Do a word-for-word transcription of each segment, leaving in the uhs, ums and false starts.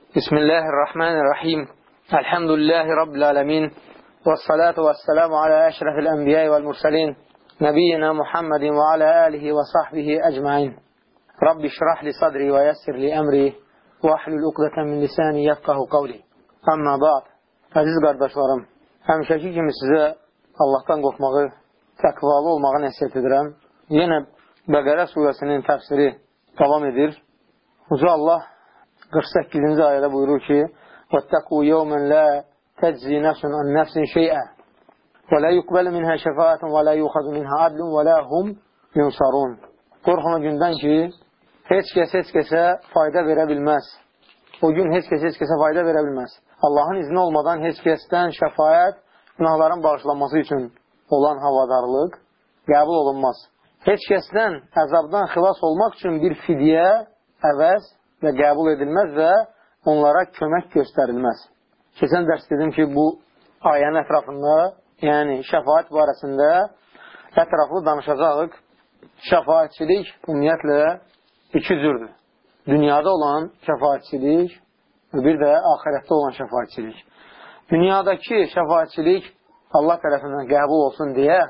Bismillahirrahmanirrahim. Elhamdülillahi Rabbil alemin. Vessalatu vesselamu ala eşrefil enbiyai vel mursalin. Nebiyyina Muhammedin ve ala alihi ve sahbihi ecmain. Rabbi şrahli sadri ve yessir li emri ve ahlul uqdeten min lisani yefkahu qavli. Amma ba'd. Əziz qardaşlarım, həmişəki kimi sizə Allahdan qorxmağı, təqvalı olmağı nəsiyyət edirəm. Yenə Bəqərə surəsinin təfsiri davam edir. Uca Allah qırx səkkizinci ayədə buyurur ki: "Vəttəqu yawman la təczi nəfsun an nəfsin şey'ə və la yuqbalu minha şəfaətun və la yuxazu minha adlun və la hum yunsarun." Qorxun o gündən ki, heç kəs heç kəsə fayda verə bilməz. O gün heç kəs heç kəsə fayda verə bilməz. Allahın izni olmadan heç kəsdən şəfaət, günahların bağışlanması üçün olan havadarlıq qəbul olunmaz. Heç kəsdən əzabdan xilas olmaq üçün bir fidyə, əvəz və qəbul edilməz və onlara kömək göstərilməz. Keçən dərs dedim ki, bu ayənin ətrafında, yəni şəfaət barəsində ətraflı danışacağıq. Şəfaətçilik ümumiyyətlə iki cürdür. Dünyada olan şəfaətçilik və bir də axirətdə olan şəfaətçilik. Dünyadakı şəfaətçilik Allah tərəfindən qəbul olsun deyə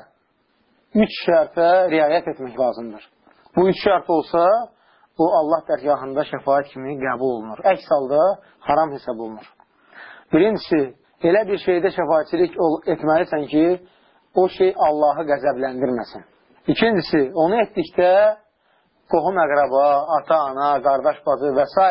üç şərtə riayət etmək lazımdır. Bu üç şərt olsa, bu Allah dərgahında şəfaət kimi qəbul olunur. Əks halda haram hesab olunur. Birincisi, elə bir şeydə şəfaətçilik etməlisən ki, o şey Allahı qəzəbləndirməsin. İkincisi, onu etdikdə qohum əqraba, ata, ana, qardaş, bacı və s.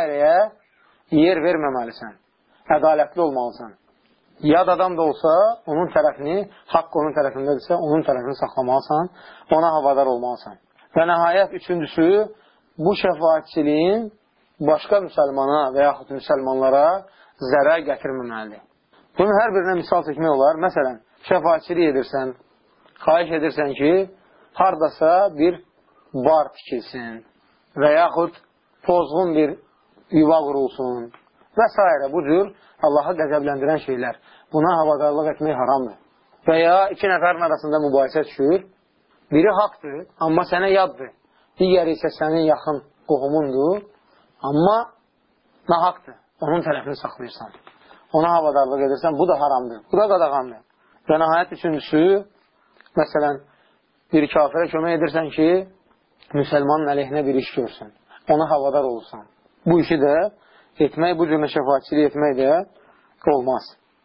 yer verməməlisən. Ədalətli olmalısan. Yad adam da olsa, onun tərəfini, haqq onun tərəfindədirsə, onun tərəfini saxlamalısan, ona havadar olmalısan. Və nəhayət, üçüncüsü, bu şəfaətçiliyin başqa müsəlmana və yaxud müsəlmanlara zərər gətirməməlidir. Bunun hər birinə misal çəkmək olar. Məsələn, şəfaətçilik edirsən, xahiş edirsən ki, haradasa bir bar tikilsin və yaxud pozğun bir yuva qurulsun və s. Bu cür Allahı qəzəbləndirən şeylər. Buna havadarlıq etmək haramdır. Və ya iki nəfərin arasında mübahisə düşür. Biri haqdır, amma sənə yaddır. Digəri isə sənin yaxın qohumundur, amma nahaqdır. Onun tərəfini saxlayırsan. Ona havadarlıq edirsən, bu da haramdır. Bu da qadağandır. Və nəhayət üçüncüsü, məsələn, bir kafirə kömək edirsən ki, müsəlmanın əleyhinə bir iş görsün. Ona havadar olursan. Bu işi də etmək, bu cürlə şəfaətçilik etmək də olmaz.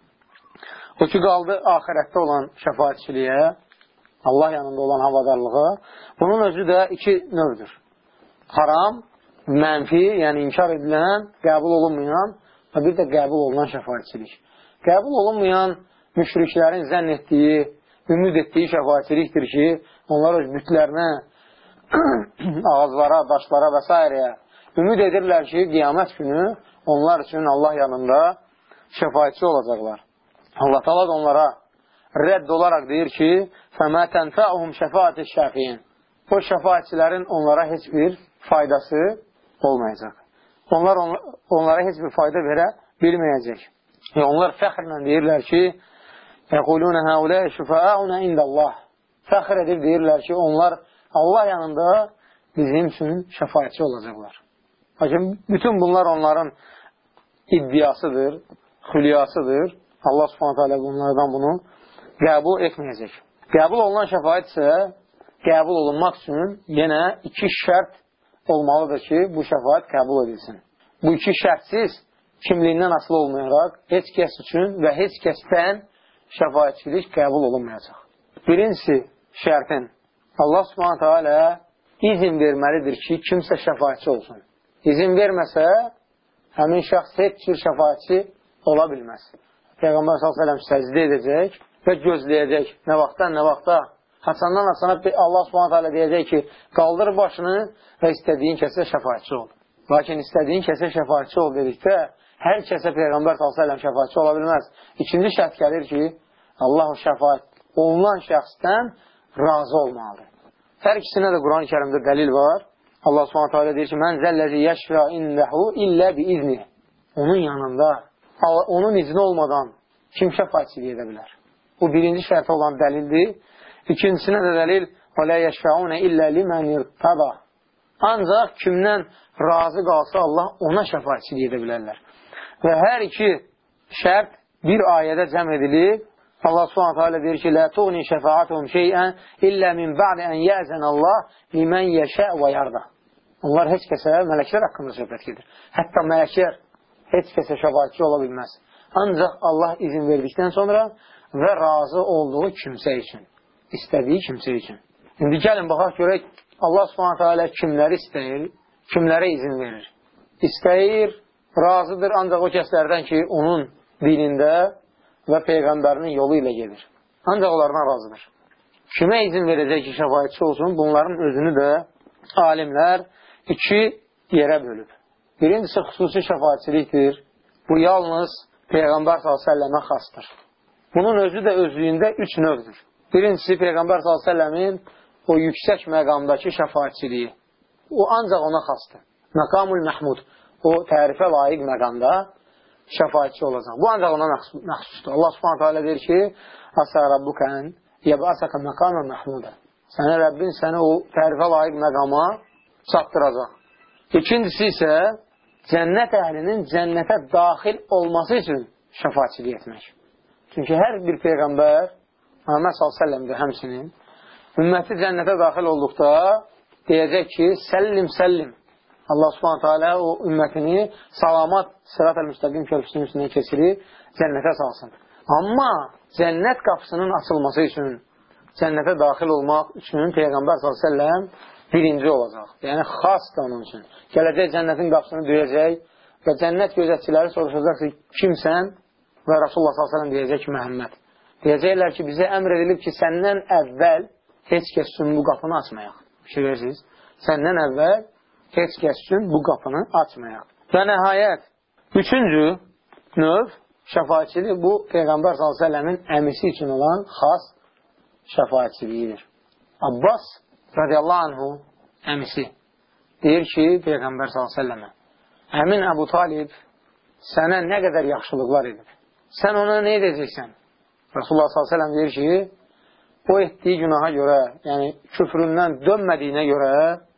O ki, qaldı axirətdə olan şəfaətçiliyə, Allah yanında olan havadarlığa, bunun özü də iki növdür. Haram, mənfi, yəni inkar edilən, qəbul olunmayan və bir də qəbul olunan şəfaətçilik. Qəbul olunmayan müşriklərin zənn etdiyi, ümid etdiyi şəfaətçilikdir ki, onlar öz bütlərinə, ağızlara, daşlara və s. ümid edirlər ki, qiyamət günü onlar üçün Allah yanında şəfaətçi olacaqlar. Allah təala onlara rədd olaraq deyir ki, فَمَا تَنْفَعُهُمْ شَفَاعَةِ الشَّافِعِينَ O şəfaətçilərin onlara heç bir faydası olmayacaq. Onlar onlara heç bir fayda verə bilməyəcək. Və onlar fəxrlə deyirlər ki, يَقُولُونَ هَاُولَٰئِ شُفَاءُنَا عِنْدَ اللّٰهِ Fəxr edib deyirlər ki, onlar Allah yanında bizim üçün şəfaətçi olacaqlar. Lakin bütün bunlar onların iddiasıdır, xülyasıdır. Allah Subhanahu taala bunlardan bunu qəbul etməyəcək. Qəbul olunan şəfaət isə qəbul olunmaq üçün yenə iki şərt olmalıdır ki, bu şəfaət qəbul edilsin. Bu iki şərtsiz kimliyindən asılı olmayaraq heç kəs üçün və heç kəsdən şəfaətçilik qəbul olunmayacaq. Birincisi şərtin Allah Subhanahu taala izin verməlidir ki, kimsə şəfaətçi olsun. İzin verməsə, həmin şəxs heç bir şəfaətçi ola bilməz. Peyğəmbər sallallahu əleyhi və səlləm səcdə edəcək və gözləyəcək. Nə vaxtdan, nə vaxta? Haçandan haçana Allah Subhanahu taala deyəcək ki, qaldır başını və istədiyin kəsə şəfaətçi ol. Lakin istədiyin kəsə şəfaətçi ol dedikdə, hər kəsə Peyğəmbər sallallahu əleyhi və səlləm şəfaətçi ola bilməz. İkinci şərt gəlir ki, Allah o şəfaət olunan şəxsdən razı olmalıdır. Hər ikisinə də Quran-ı Kərimdə dəlil var. Allah Subhanahu taala deyir ki, "Mən zəlləzi yəşfə indehu illə biizni." Onun yanında, onun izni olmadan kim şəfaətçilik edə bilər? Bu birinci şərtə olan dəlildir. İkincisinə də dəlil, "Və la yəşfəunə illə limən irtada." Ancaq kimdən razı qalsa Allah ona şəfaətçilik edə bilərlər. Və hər iki şərt bir ayədə cəm edilib. Allah subhanahu teala deyir ki, لا تغني شفاعتهم شيئا إلا من بعد أن يأذن الله لمن يشاء ويرضى. Onlar heç kəsə mələklər haqqında söhbət gedir. Hətta mələklər heç kəsə şəfaatçi ola bilməz. Ancaq Allah izin verdikdən sonra və razı olduğu kimsə üçün, istədiyi kimsə üçün. İndi gəlin, baxaq görək, Allah subhanahu teala kimləri istəyir, kimlərə izin verir. İstəyir, razıdır ancaq o kəslərdən ki, onun dinində və Peyğəmbərinin yolu ilə gedir. Ancaq onlardan razıdır. Kimə izin verəcək ki, şəfaatçi olsun? Bunların özünü də alimlər iki yerə bölüb. Birincisi xüsusi şəfaatçilikdir. Bu yalnız Peyğəmbər sallallahu əleyhi və səlləmə xasdır. Bunun özü də özlüyündə üç növdür. Birincisi Peyğəmbər sallallahu əleyhi və səlləmin o yüksək məqamdakı şəfaatçiliyi. O ancaq ona xasdır. Məqamul Məhmud, o tərifə layiq məqamda şəfaatçi olacaq. Bu ancaq ona məxsusdur. Allah subhanahu teala deyir ki, Asa Rabbukən yəb'asaka məqamən Məhmudə. Sənə Rəbbin səni o tərifə layiq məqama çatdıracaq. İkincisi isə cənnət əhlinin cənnətə daxil olması üçün şəfaatçilik etmək. Çünki hər bir Peyğəmbər, Muhammed sallallahu əleyhi və səlləmdir həmsinin, ümməti cənnətə daxil olduqda deyəcək ki, səllim, səllim. Allah subhanahu teala o ümmətini salamat sırat-ül müstəqim körpüsünün üstündən keçirib cənnətə salsın. Amma cənnət qapısının açılması üçün, cənnətə daxil olmaq üçün Peyğəmbər sallallahu əleyhi və səlləm birinci olacaq. Yəni, xas da onun üçün. Gələcək cənnətin qapısını döyəcək və cənnət gözətçiləri soruşacaq ki, kimsən? Və Rasulullah sallallahu əleyhi və səlləm deyəcək ki, Məhəmməd. Deyəcəklər ki, bizə əmr edilib ki, səndən əvvəl heç kəs üçün bu qapını açmayaq. Bir şey verirsiniz. Səndən əvvəl heç kəs üçün bu qapını açmayaq. Və nəhayət, üçüncü növ şəfaatçiliyi bu Peyğəmbər sallallahu əleyhi və səlləmin əmisi üçün olan xas şəfaatçiliyidir. Abbas radiyallahu anhu əmisi deyir ki, Peyğəmbər sallallahu əleyhi və səlləmə, əmin Əbu Talib sənə nə qədər yaxşılıqlar edib. Sən ona nə edəcəksən? Rasulullah sallallahu əleyhi və səlləm deyir ki, o etdiyi günaha görə, yəni küfründən dönmədiyinə görə,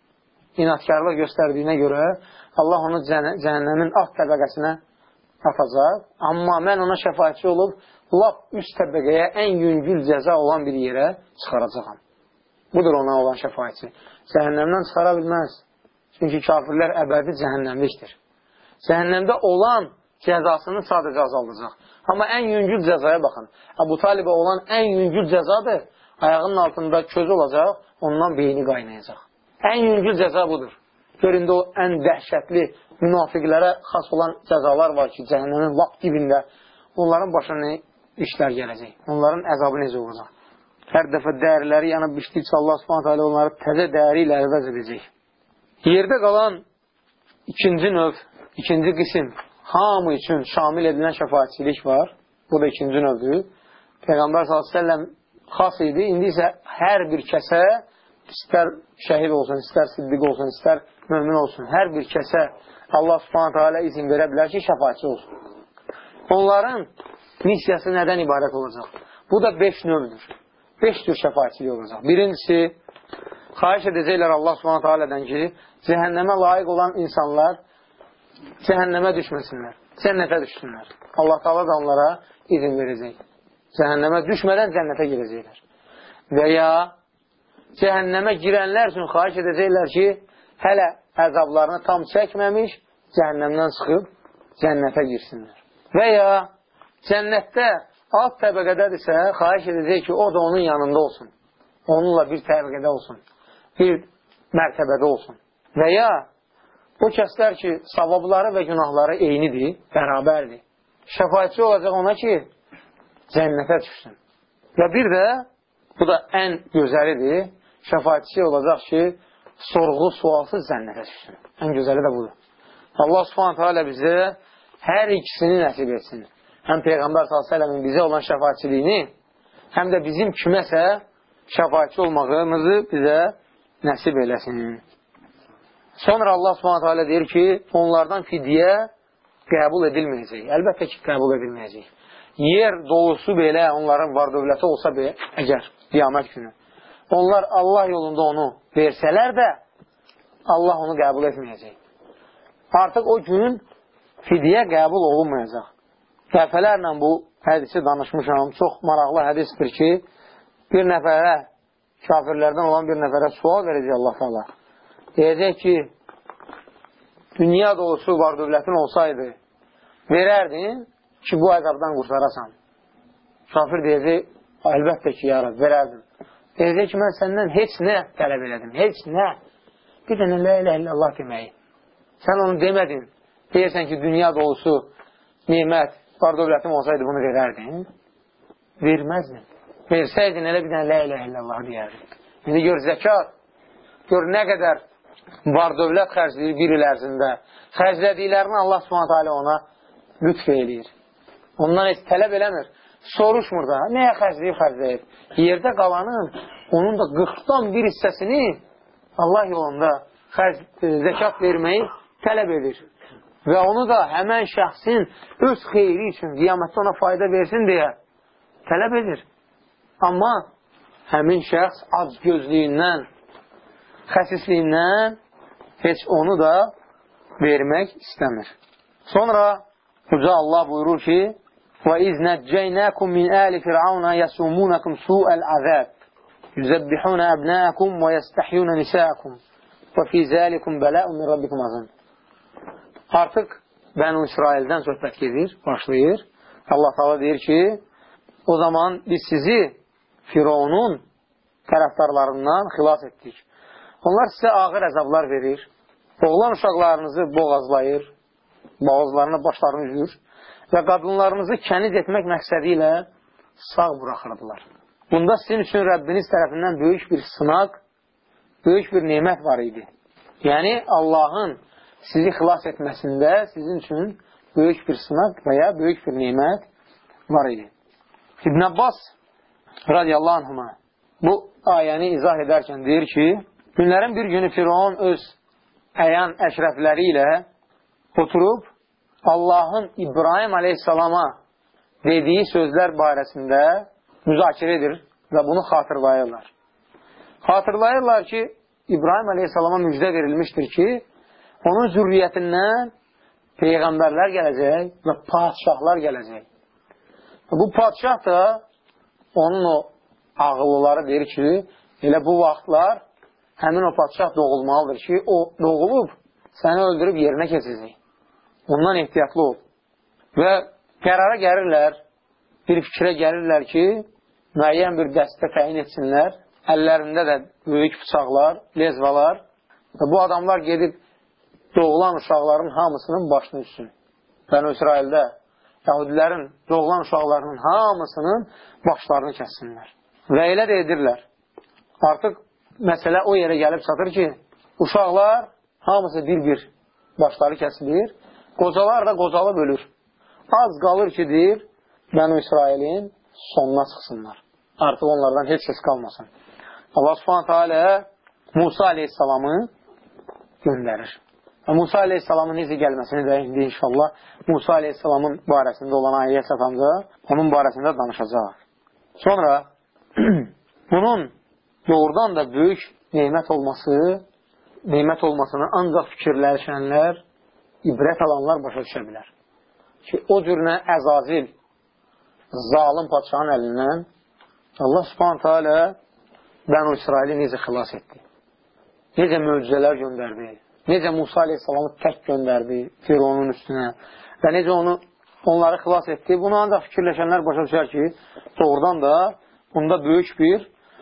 inatkarlıq göstərdiyinə görə Allah onu cəhənnəmin alt təbəqəsinə atacaq. Amma mən ona şəfaatçi olub, lap üst təbəqəyə ən yüngül cəza olan bir yerə çıxaracaqam. Budur ona olan şəfaatçi. Cəhənnəmdən çıxara bilməz. Çünki kafirlər əbədi cəhənnəmlikdir. Cəhənnəmdə olan cəzasını sadəcə azaldacaq. Amma ən yüngül cəzaya baxın. Əbu Talibə olan ən yüngül cəzadır. Ayağının altında köz olacaq, ondan beyni qaynayacaq. Ən yüngül cəza budur. Göründə o ən dəhşətli münafiqlərə xas olan cəzalar var ki, cəhənnəmin lap dibində. Onların başına nə işlər gələcək? Onların əzabı necə olacaq? Hər dəfə dəyərləri yanıb biçdikcə Allah subhanahu teala onları təzə dəyəri ilə əvəz edəcək. Yerdə qalan ikinci növ, ikinci qism, hamı üçün şamil edilən şəfaatçilik var. Bu da ikinci növdür. Peyğəmbər sallallahu əleyhi və səlləm xas idi. İndi isə hər bir kəsə, istər şəhid olsun, istər siddiq olsun, istər mömin olsun, hər bir kəsə Allah subhanahu teala izin verə bilər ki, şəfaatçi olsun. Onların missiyası nədən ibarət olacaq? Bu da beş növdür. Beş tür şəfaatçilik olacaq. Birincisi, xahiş edəcəklər Allah subhanahu teala'dan ki, cəhənnəmə layiq olan insanlar cəhənnəmə düşməsinlər, cənnətə düşsünlər. Allah Taala da onlara izin verəcək. Cəhənnəmə düşmədən cənnətə girəcəklər. Və ya cəhənnəmə girənlər üçün xahiş edəcəklər ki, hələ əzablarını tam çəkməmiş, cəhənnəmdən çıxıb cənnətə girsinlər. Və ya cənnətdə alt təbəqədədirsə, xahiş edəcək ki, o da onun yanında olsun. Onunla bir təbəqədə olsun, bir mərtəbədə olsun. Və ya o kəslər ki, savabları və günahları eynidir, bərabərdir. Şəfaatçi olacaq ona ki, cənnətə düşsün. Və bir də, bu da ən gözəlidir, şəfaatçi olacaq ki, sorğu sualsız cənnətə düşsün. Ən gözəli də budur. Allah subhanahu teala bizə hər ikisini nəsib etsin. Həm Peyğəmbər sallallahu əleyhi və səlləmin bizə olan şəfaatçiliyini, həm də bizim kiməsə şəfaatçi olmağımızı bizə nəsib eləsin. Sonra Allah subhanahu teala deyir ki, onlardan fidyə qəbul edilməyəcək. Əlbəttə ki, qəbul edilməyəcək. Yer dolusu belə onların var dövləti olsa belə, əgər qiyamət günü, onlar Allah yolunda onu versələr də Allah onu qəbul etməyəcək. Artıq o gün fidyə qəbul olunmayacaq. Dəfələrlə bu hədisi danışmışam. Çox maraqlı hədisdir ki, bir nəfərə, kafirlərdən olan bir nəfərə sual verəcək Allah Teala. Deyəcək ki, dünya dolusu var dövlətin olsaydı, verərdin ki, bu əzabdan qurtarasan. Kafir deyəcək, əlbəttə ki, ya Rab, verərdim. Deyəcək ki, mən səndən heç nə tələb elədim, heç nə. Bir dənə la ilahe illallah deməyi. Sən onu demədin. Deyirsən ki, dünya dolusu nimət, var dövlətim olsaydı bunu verərdin. Verməzdin. Versəydin elə bir dənə la ilahe illallah deyərdin. İndi gör zəkat, gör nə qədər var dövlət xərcləyir bir il ərzində. Xərclədiklərini Allah Subhanahu taala ona lütf eləyir. Ondan heç tələb eləmir. Soruşmur da, nəyə xərcləyib, xərcləyib. Yerdə qalanın, onun da qırxdan bir hissəsini Allah yolunda xərc, zəkat verməyi tələb edir. Və onu da həmən şəxsin öz xeyri üçün, qiyamətdə ona fayda versin deyə tələb edir. Amma həmin şəxs acgözlüyündən, xəsisliyindən heç onu da vermək istəmir. Sonra Uca Allah buyurur ki, وَإِذْ نَجَّيْنَاكُمْ مِنْ آلِ فِرْعَوْنَ يَسُومُونَكُمْ سُوءَ الْعَذَابِ يُذَبِّحُونَ أَبْنَاءَكُمْ وَيَسْتَحْيُونَ نِسَاءَكُمْ وَفِي ذَلِكُمْ بَلَاءٌ مِنْ رَبِّكُمْ عَظِيمٌ. Artıq Bənu İsraildən söhbət gedir, başlayır. Allah Teala deyir ki, o zaman biz sizi Firavunun tərəfdarlarından xilas etdik. Onlar sizə ağır əzablar verir. Oğlan uşaqlarınızı boğazlayır, boğazlarına başlarını üzür və qadınlarınızı kəniz etmək məqsədi ilə sağ buraxırdılar. Bunda sizin üçün Rəbbiniz tərəfindən böyük bir sınaq, böyük bir nemət var idi. Yəni, Allahın sizi xilas etməsində sizin üçün böyük bir sınaq və ya böyük bir nemət var idi. İbn Abbas radiyallahu anhuma bu ayəni izah edərkən deyir ki, günlərin bir günü Firavun öz əyan əşrəfləri ilə oturub Allahın İbrahim aleyhissalama dediyi sözlər barəsində müzakirə edir və bunu xatırlayırlar. Xatırlayırlar ki, İbrahim aleyhissalama müjdə verilmişdir ki, onun zürriyyətindən peyğəmbərlər gələcək və padişahlar gələcək. Bu padişah da onun o ağıllıları deyir ki, elə bu vaxtlar həmin o padişah doğulmalıdır ki, o doğulub səni öldürüb yerinə keçəcək. Ondan ehtiyatlı ol. Və qərara gəlirlər, bir fikrə gəlirlər ki, müəyyən bir dəstə təyin etsinlər, əllərində də böyük bıçaqlar, lezvalar və bu adamlar gedib doğulan uşaqların hamısının başını üssün. Bəni İsraildə Yahudilərin doğulan uşaqlarının hamısının başlarını kəssinlər. Və elə də edirlər. Artıq məsələ o yerə gəlib çatır ki, uşaqlar hamısı bir-bir başları kəsilir, qocalar da qocalıb ölür. Az qalır ki, deyir, Bəni İsrailin sonuna çıxsınlar. Artıq onlardan heç ses qalmasın. Allah Subhanahu taala Musa aleyhissalamı göndərir. Və Musa aleyhissalamın necə gəlməsini də indi inşallah Musa aleyhissalamın barəsində olan ayəyə çatanda onun barəsində danışacaq. Sonra bunun doğrudan da böyük nemət olması, nemət olmasını ancaq fikirləşənlər, ibrət alanlar başa düşə bilər. Ki, o cürünə Əzazil, zalim padişahın əlindən Allah Subhanahu taala Bənu İsraili necə xilas etdi? Necə möcüzələr göndərdi? Necə Musa aleyhissalamı tək göndərdi Firavunun üstünə və necə onu, onları xilas etdi? Bunu ancaq fikirləşənlər başa düşər ki, doğrudan da bunda böyük bir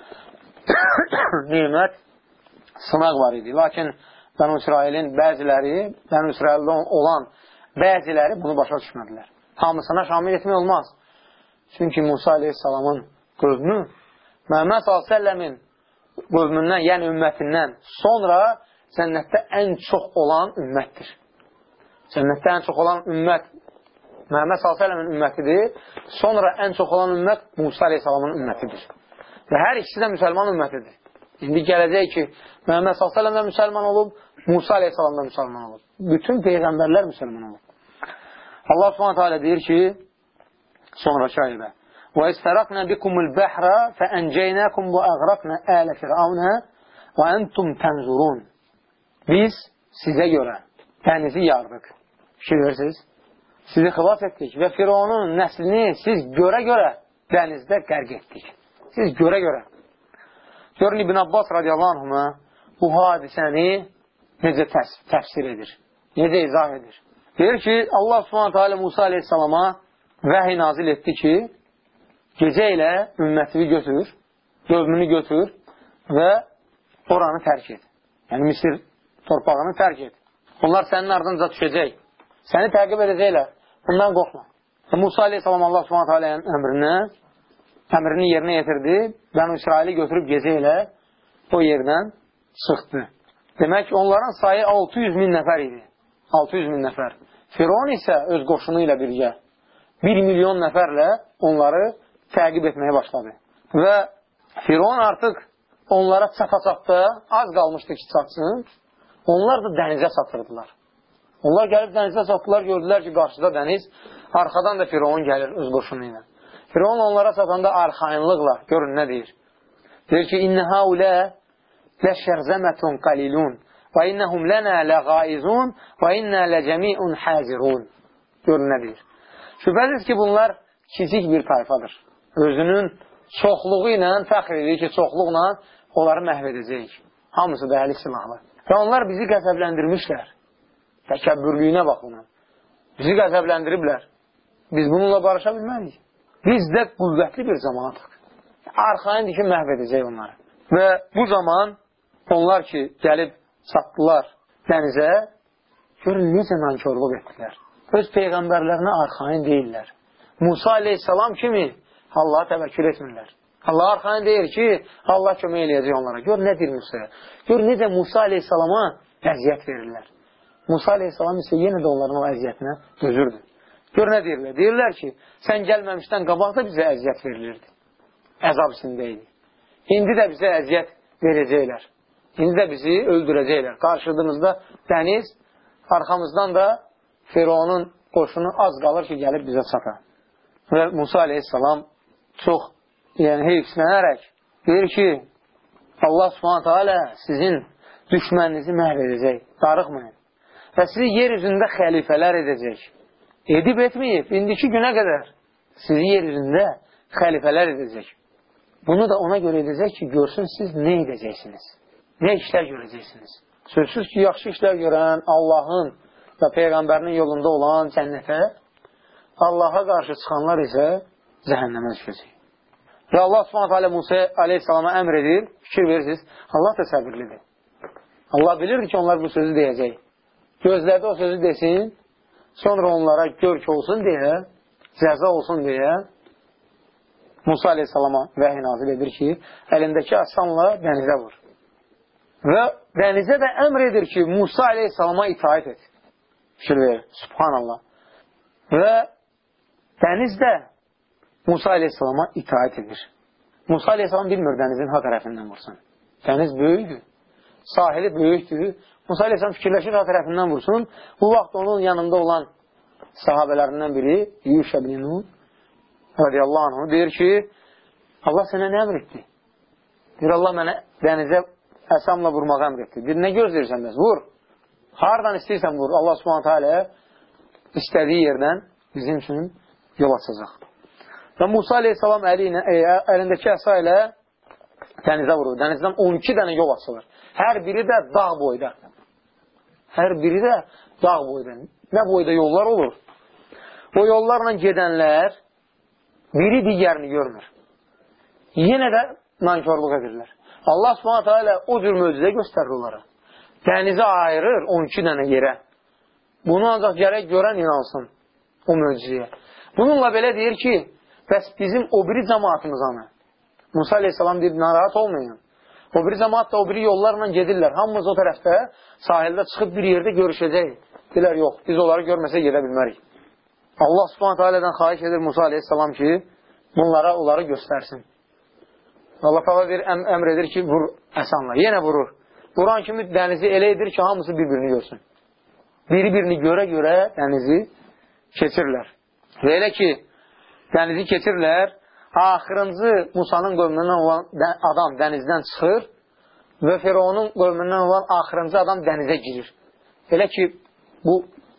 nimət, sınaq var idi. Lakin Bənu İsrailin bəziləri, Bənu İsraildə olan bəziləri bunu başa düşmədilər. Hamısına şamil etmək olmaz. Çünki Musa aleyhissalamın qövmü Məhəmməd sallallahu əleyhi və səlləmin qövmündən, yəni ümmətindən sonra cənnətdə ən çox olan ümmətdir. Cənnətdə ən çox olan ümmət Məhəmməd sallallahu əleyhi və səlləmin ümmətidir. Sonra ən çox olan ümmət Musa aleyhissalamın ümmətidir. Və hər ikisi də müsəlman ümmətidir. İndi gələcək ki, Məhəmməd sallallahu əleyhi və səlləm də müsəlman olub, Musa aleyhissalam da müsəlman olub. Bütün peyğəmbərlər müsəlman olub. Allah Subhanahu taala deyir ki, sonraki ayədə وَإِذْ فَرَقْنَا بِكُمُ الْبَحْرَ فَأَنْجَيْنَاكُمْ وَأَغْرَقْنَا آلَ فِرْعَوْنَ وَأَنْتُمْ تَنْزُرُونَ Biz sizə görə dənizi yardıq, Fikir verirsiniz. Sizi xilas etdik və Fironun nəslini siz görə-görə dənizdə qərq etdik. Siz görə-görə. Görün İbn Abbas radiyallahu anhuma bu hadisəni necə təfsir edir, necə izah edir. Deyir ki, Allah subhanətə alə Musa aleyhissalama vəhiy nazil etdi ki, gecə ilə ümmətini götür, qövmünü götür və oranı tərk et. Yəni Misir torpağını tərk et. Onlar sənin ardınca düşəcək. Səni təqib edəcəklər. Bundan qorxma. Musa aleyhissalam Allah subhanətə alənin əmrini, əmrini yerinə yetirdi. Bəni İsraili götürüb gecə ilə o yerdən çıxdı. Demək ki, onların sayı altı yüz min nəfər idi. altı yüz min nəfər. Firon isə öz qoşunu ilə birgə bir milyon nəfərlə onları təqib etməyə başladı. Və Firon artıq onlara çapa-çapda az qalmışdı ki, çatsın. Onlar da dənizə çatırdılar. Onlar gəlib dənizə çatdılar, gördülər ki, qarşıda dəniz, arxadan da Firon gəlir öz qoşunu ilə. Firon onlara çatanda arxayınlıqla, görün nə deyir. Deyir ki, İnnə haulə ləşərzəmətun qalilun və innəhum lənə ləqaizun və innə ləcəmiun həzirun. Görün nə deyir. Şübhəsiz ki, bunlar kiçik bir tayfadır. Özünün çoxluğu ilə fəxr edir ki, çoxluqla onları məhv edəcək. Hamısı da əli silahlı. Və onlar bizi qəzəbləndirmişlər. Təkəbbürlüyünə bax buna. Bizi qəzəbləndiriblər. Biz bununla barışa bilmərik. Biz də qüvvətli bir zamanatıq. Arxayındır ki, məhv edəcək onları. Və bu zaman onlar ki, gəlib çatdılar dənizə, görün necə nankörlük etdilər. Öz peyğəmbərlərinə arxayın deyirlər. Musa aleyhissalam kimi Allaha təvəkkül etmirlər. Allah arxayın deyir ki, Allah kömək eləyəcək onlara. Gör nə deyir Musa'ya. Gör necə Musa aleyhissalama əziyyət verirlər. Musa aleyhissalam isə yenə də onların o əziyyətinə dözürdü. Gör nə deyirlər. Deyirlər ki, sən gəlməmişdən qabaq da bizə əziyyət verilirdi. Əzab içindəydi. İndi də bizə əziyyət verəcəklər. İndi də bizi öldürəcəklər. Qarşıdığımızda dəniz, arxamızdan da Fironun qoşunu az qalır ki, gəlib bizə çata. Və Musa aleyhissalam çox yəni, heyfslənərək deyir ki, Allah subhanətə alə sizin düşməninizi məhv edəcək, darıxmayın. Və sizi yer üzündə xəlifələr edəcək. Edib etməyib, indiki günə qədər sizi yer üzündə xəlifələr edəcək. Bunu da ona görə edəcək ki, görsün siz nə edəcəksiniz, nə işlər görəcəksiniz. Sözsüz ki, yaxşı işlər görən Allahın və Peyğəmbərinin yolunda olan cənnətə, Allaha qarşı çıxanlar isə cəhənnəmə düşəcək. Və Allah subhanətə alə Musa aleyhissalama əmr edir, fikir verirsiniz, Allah da səbirlidir. Allah bilirdi ki, onlar bu sözü deyəcək. Gözlədi o sözü desin, sonra onlara görk olsun deyə, cəza olsun deyə, Musa aleyhissalama vəhiy nazil edir ki, əlindəki asanla dənizə vur. Və dənizə də əmr edir ki, Musa aleyhissalama itaət et. Fikir verir, subhanallah. Və dəniz də Musa aleyhissalama itaət edir. Musa aleyhissalam bilmir dənizin ha tərəfindən vursun. Dəniz böyükdür, sahili böyükdür. Musa aleyhissalam fikirləşir ha tərəfindən vursun. Bu vaxt onun yanında olan sahabələrindən biri, Yuşa ibn Nun radiyallahu anhu, deyir ki, Allah sənə nə əmr etdi? Deyir, Allah mənə dənizə əsamla vurmağı əmr etdi. Deyir, nə gözləyirsən bəs? Vur. Hardan istəyirsən vur. Allah subhanətə alə istədiyi yerdən bizim üçün yol açacaq. Və Musa aleyhissalam əli ilə, e, əlindəki əsa ilə dənizə vurur. Dənizdən on iki dənə yol açılır. Hər biri də dağ boyda. Hər biri də dağ boyda. Nə boyda yollar olur? O yollarla gedənlər biri digərini görmür. Yenə də nankörlük edirlər. Allah subhanətə alə o cür möcüzə göstərir onlara. Dənizi ayırır on iki dənə yerə. Bunu ancaq gərək görən inansın o möcüzəyə. Bununla belə deyir ki, bəs bizim o biri cəmaatımız anı. Musa aleyhissalam deyir, narahat olmayın. O biri cəmaat da o biri yollarla gedirlər. Hamımız o tərəfdə sahildə çıxıb bir yerdə görüşəcək. Deyirlər, yox, biz onları görməsə gedə bilmərik. Allah subhanətə alədən xahiş edir Musa aleyhissalam ki, bunlara onları göstərsin. Allah təala deyir, əm əmr edir ki, vur əsanla. Yenə vurur. Vuran kimi dənizi elə edir ki, hamısı bir-birini görsün. Biri-birini görə-görə dənizi keçirlər. Və elə ki, dənizi keçirlər, axırıncı Musanın qövmündən olan adam dənizdən çıxır və Fironun qövmündən olan axırıncı adam dənizə girir. Elə ki, bu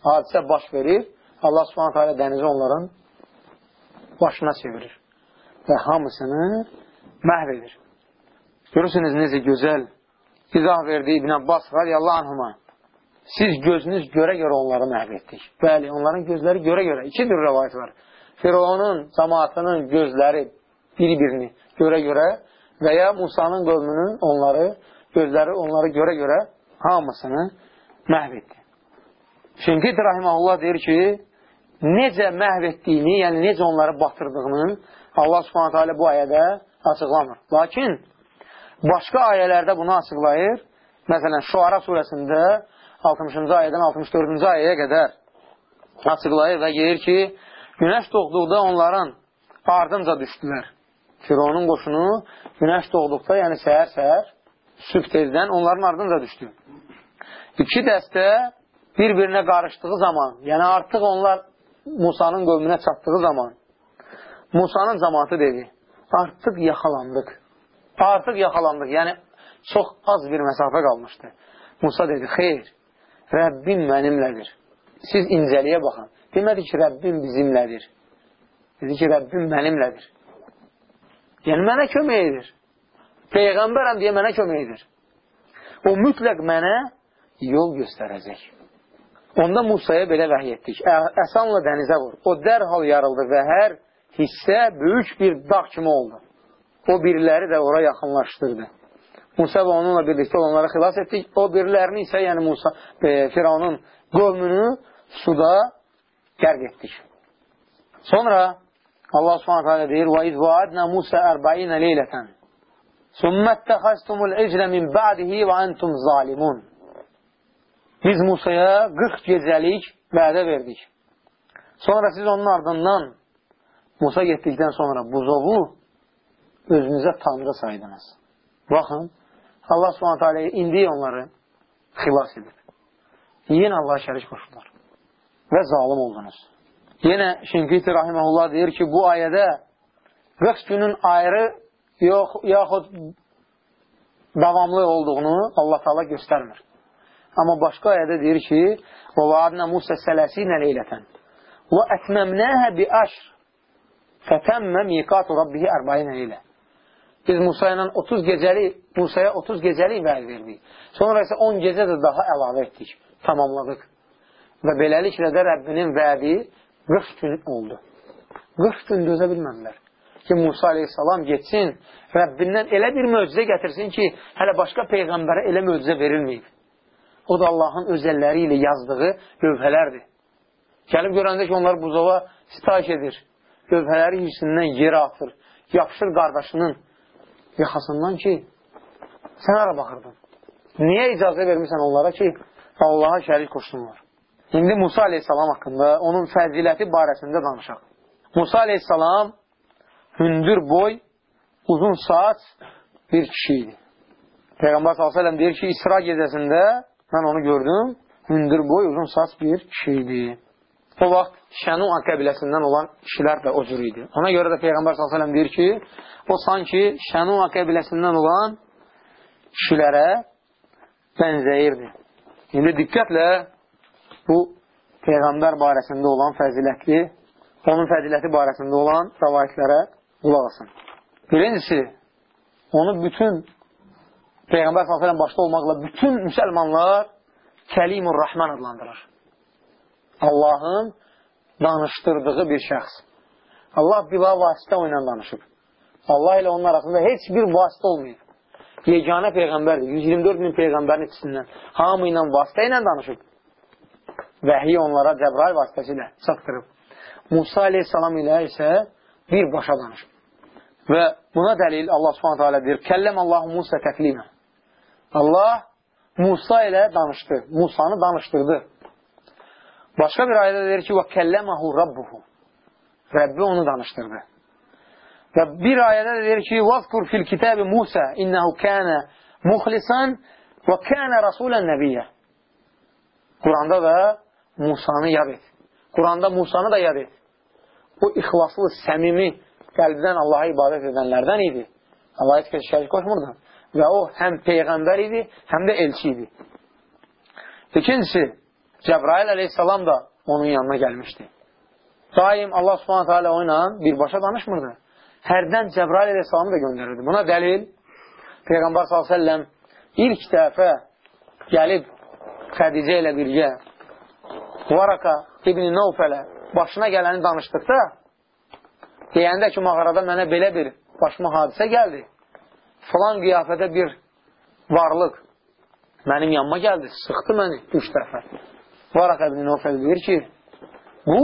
hadisə baş verir, Allah Subhanahu taala dənizi onların başına çevirir və hamısını məhv edir. Görürsünüz necə gözəl izah verdi İbn Abbas radiyallahu anhuma. Siz gözünüz görə-görə onları məhv etdik. Bəli, onların gözləri görə-görə. İki bir rəvayət var. Firavunun, cəmaatının gözləri bir-birini görə-görə və ya Musanın qövmünün onları, gözləri onları görə-görə hamısını məhv etdi. Şinkit rahiməhullah deyir ki, necə məhv etdiyini, yəni necə onları batırdığını Allah Subhanahu taala bu ayədə açıqlamır. Lakin başqa ayələrdə bunu açıqlayır. Məsələn, Şuara surəsində altmışıncı ayədən altmış dördüncü ayəyə qədər açıqlayır və deyir ki, günəş doğduqda onların ardınca düşdülər. Firavunun qoşunu günəş doğduqda, yəni səhər-səhər, sübh tezdən onların ardınca düşdü. İki dəstə bir-birinə qarışdığı zaman, yəni artıq onlar Musanın qövmünə çatdığı zaman Musanın cəmaatı dedi, artıq yaxalandıq. Artıq yaxalandıq, yəni çox az bir məsafə qalmışdı. Musa dedi, xeyr, Rəbbim mənimlədir. Siz incəliyə baxın. Demədi ki, Rəbbim bizimlədir. Dedi ki, Rəbbim mənimlədir. Yəni, mənə kömək edir. Peyğəmbərəm deyə mənə kömək edir. O mütləq mənə yol göstərəcək. Onda Musaya belə vəhiy etdik. Əsanla dənizə vur. O dərhal yarıldı və hər hissə böyük bir dağ kimi oldu. O biriləri də ora yaxınlaşdırdı. Musa və onunla birlikdə onları xilas etdik. O birilərini isə, yəni Musa, e, Firavunun qövmünü suda qərq etdik. Sonra Allah Subhanahu taala deyir: "Və iz vaadna Musa ərbəin leylətən. Summa ittaxastumul iclə min ba'dihi və entum zalimun." Biz Musaya qırx gecəlik vədə verdik. Sonra siz onun ardından Musa getdikdən sonra buzovu özünüzə tanrı saydınız. Baxın, Allah Subhanahu taala indi onları xilas edir. Yenə Allah şərik qoşdular və zalim oldunuz. Yenə Şinkiti rahiməhullah deyir ki, bu ayədə qırx günün ayrı yox, yaxud davamlı olduğunu Allah Taala göstərmir. Amma başqa ayədə deyir ki, وَوَعَدْنَا مُوسَى ثَلَاثِينَ لَيْلَةً وَأَتْمَمْنَاهَا بِعَشْرٍ فَتَمَّ مِيقَاتُ رَبِّهِ أَرْبَعِينَ لَيْلَةً. Biz Musa ilə otuz gecəlik, Musaya otuz gecəlik vəd verdik. Sonra isə on gecə də daha əlavə etdik, tamamladıq. Və beləliklə də Rəbbinin vədi qırx gün oldu. qırx gün dözə bilmədilər ki, Musa aleyhissalam getsin, Rəbbindən elə bir möcüzə gətirsin ki, hələ başqa peyğəmbərə elə möcüzə verilməyib. O da Allahın öz əlləri ilə yazdığı lövhələrdir. Gəlib görəndə ki, onlar buzova sitayiş edir. Lövhələri hirsindən yerə atır. Yapışır qardaşının yaxasından ki, sən hara baxırdın? Niyə icazə vermirsən onlara ki, Allaha şərik qoşsunlar? İndi Musa aleyhissalam haqqında onun fəziləti barəsində danışaq. Musa aleyhissalam hündür boy, uzun saç bir kişi idi. Peyğəmbər sallallahu əleyhi və səlləm deyir ki, İsra gecəsində mən onu gördüm, hündür boy, uzun saç bir kişi idi. O vaxt Şənua qəbiləsindən olan kişilər də o cür idi. Ona görə də Peyğəmbər sallallahu əleyhi və səlləm deyir ki, o sanki Şənua qəbiləsindən olan kişilərə bənzəyirdi. İndi diqqətlə bu Peyğəmbər barəsində olan fəzilətli, onun fəziləti barəsində olan rəvayətlərə qulaq asın. Birincisi, onu bütün Peyğəmbər sallallahu əleyhi və səlləm başda olmaqla bütün müsəlmanlar Kəlimur Rahman adlandırır. Allahın danışdırdığı bir şəxs. Allah bila vasitə o ilə danışıb. Allah ilə onun arasında heç bir vasitə olmayıb. Yeganə Peyğəmbərdir. yüz iyirmi dörd min Peyğəmbərin içindən hamı ilə vasitə ilə danışıb. Vəhiy onlara Cəbrail vasitəsilə çatdırıb. Musa aleyhissalam ilə isə birbaşa danışıb. Və buna dəlil Allah Subhanahu taala deyir: "Kəlləm Allahu Musa təklimə." Allah Musa ilə danışdı. Musanı danışdırdı. Başqa bir ayədə deyir ki: "Və kəlləməhu rabbuhu." Rəbbi onu danışdırdı. Və bir ayədə deyir ki: "Vazkur fil kitabi Musa innehu kana muxlisan və kana rasulan nabiyyə." Quranda da Musanı yad et. Quranda Musanı da yad et. O ixlaslı, səmimi, qəlbdən Allaha ibadət edənlərdən idi. Allaha heç kəs şərik qoşmurdu. Və o həm peyğəmbər idi, həm də elçi idi. İkincisi, Cəbrail əleyhissalam da onun yanına gəlmişdi. Daim Allah subhanətə alə o ilə birbaşa danışmırdı. Hərdən Cəbrail əleyhissalamı da göndərirdi. Buna dəlil Peyğəmbər sallallahu əleyhi və səlləm ilk dəfə gəlib Xədicə ilə birgə Varaka İbn-i Nəufələ başına gələni danışdıqda deyəndə ki, mağarada mənə belə bir başıma hadisə gəldi. Falan qiyafədə bir varlıq mənim yanıma gəldi, sıxdı məni üç dəfə. Varaka İbn-i Nəufələ deyir ki, bu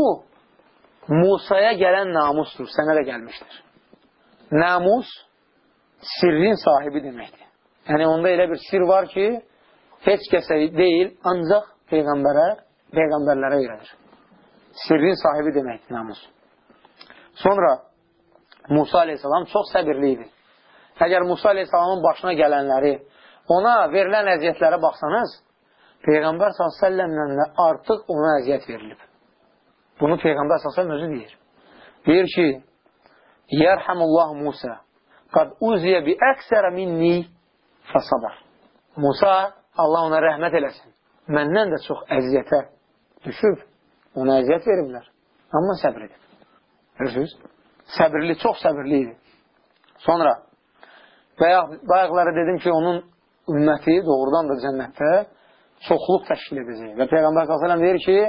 Musaya gələn namusdur, sənə də gəlmişdir. Namus sirrin sahibi deməkdir. Yəni, onda elə bir sir var ki, heç kəsə deyil, ancaq Peyğəmbərə, Peyğəmbərlərə öyrənir. Sirrin sahibi deməkdir namus. Sonra Musa aleyhissalam çox səbirli idi. Əgər Musa aleyhissalamın başına gələnləri, ona verilən əziyyətlərə baxsanız, Peyğəmbər sallallahu əleyhi və səlləmlə artıq ona əziyyət verilib. Bunu Peyğəmbər sallallahu əleyhi və səlləm özü deyir. Deyir ki, Yərhamullah Musa qad uziyə bi əksərə minni fəsabar. Musa, Allah ona rəhmət eləsin. Məndən də çox əziyyətə düşüb, ona əziyyət veriblər. Amma səbr edib. Görürsünüz? Səbirli, çox səbirli idi. Sonra, bayaqları dedim ki, onun ümməti doğrudan da cənnətdə çoxluq təşkil edəcək. Və Peyğəmbər sallallahu əleyhi və səlləm deyir ki,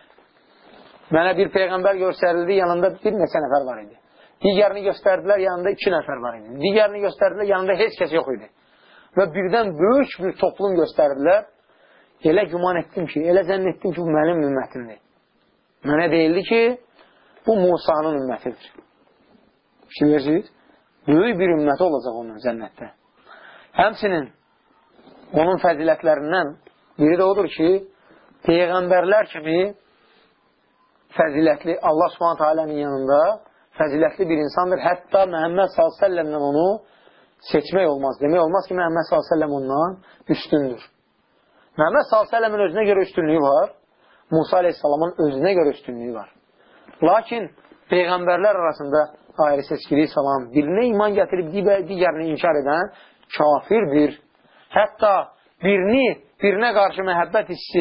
mənə bir Peyğəmbər göstərildi, yanında bir neçə nəfər var idi. Digərini göstərdilər, yanında iki nəfər var idi. Digərini göstərdilər, yanında heç kəs yox idi. Və birdən böyük bir toplum göstərdilər. Elə güman etdim ki, elə zənn etdim ki, bu mənim ümmətimdir. Mənə deyildi ki, bu Musanın ümmətidir. Bilirsiniz? Böyük bir ümməti olacaq onun cənnətdə. Həmçinin onun fəzilətlərindən biri də odur ki, Peyğəmbərlər kimi fəzilətli Allah subhanətə alənin yanında fəzilətli bir insandır. Hətta Məhəmməd sallallahu əleyhi və səlləmdən onu seçmək olmaz. Demək olmaz ki, Məhəmməd sallallahu əleyhi və səlləm ondan üstündür. Məhəmməd sallallahu əleyhi və səlləmin özünə görə üstünlüyü var. Musa aleyhissalamın özünə görə üstünlüyü var. Lakin Peyğəmbərlər arasında ayrı seçkili salam, birinə iman gətirib digərini inkar edən kafirdir. Hətta birini, birinə qarşı məhəbbət hissi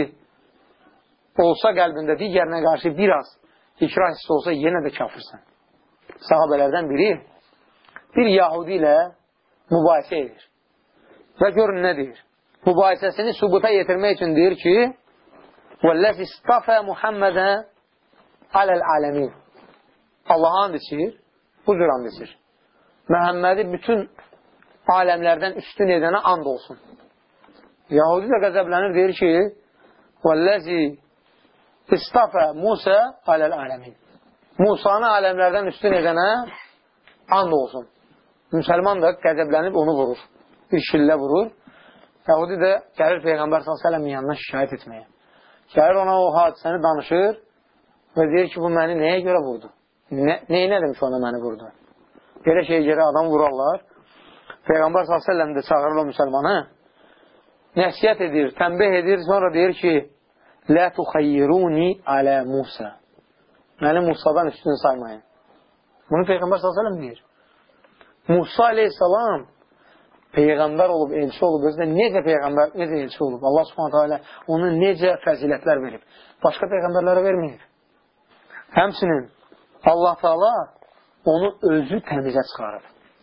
olsa qəlbində, digərinə qarşı biraz ikrah hissi olsa, yenə də kafirsən. Sahabələrdən biri bir Yahudi ilə mübahisə edir. Və görün nə deyir? Mübahisəsini sübuta yetirmək üçün deyir ki, وَالَّذِ اسْتَفَى مُحَمَّدًا عَلَى الْعَالَمِينَ Allah'a and içir, bu cür and içir. Məhəmmədi bütün aləmlərdən üstün edənə and olsun. Yahudi də qəzəblənir, deyir ki, وَالَّذِ اسْتَفَى مُوسَى عَلَى الْعَالَمِينَ Musanı aləmlərdən üstün edənə and olsun. Müsəlman da qəzəblənib onu vurur. Bir şillə vurur. Yahudi də gəlir Peyğəmbər sallallahu əleyhi və səlləmin yanına şikayət etməyə. Gəlir ona o hadisəni danışır və deyir ki, bu məni nəyə görə vurdu? Nə, neynədim ki, ona məni vurdu? Belə şey görə adam vurarlar. Peyğəmbər sallallahu əleyhi və səlləm də çağırır o müsəlmanı. Nəsiyyət edir, tənbih edir, sonra deyir ki, Lə tuxayyiruni alə Musa. Məni Musadan üstün saymayın. Bunu Peyğəmbər sallallahu əleyhi və səlləm deyir. Musa aleyhissalam Peyğəmbər olub, elçi olub, özünə necə Peyğəmbər, necə elçi olub, Allah subhanətə alə ona necə fəzilətlər verib, başqa Peyğəmbərlərə verməyib. Həmçinin Allah Teala onu özü təmizə çıxarıb.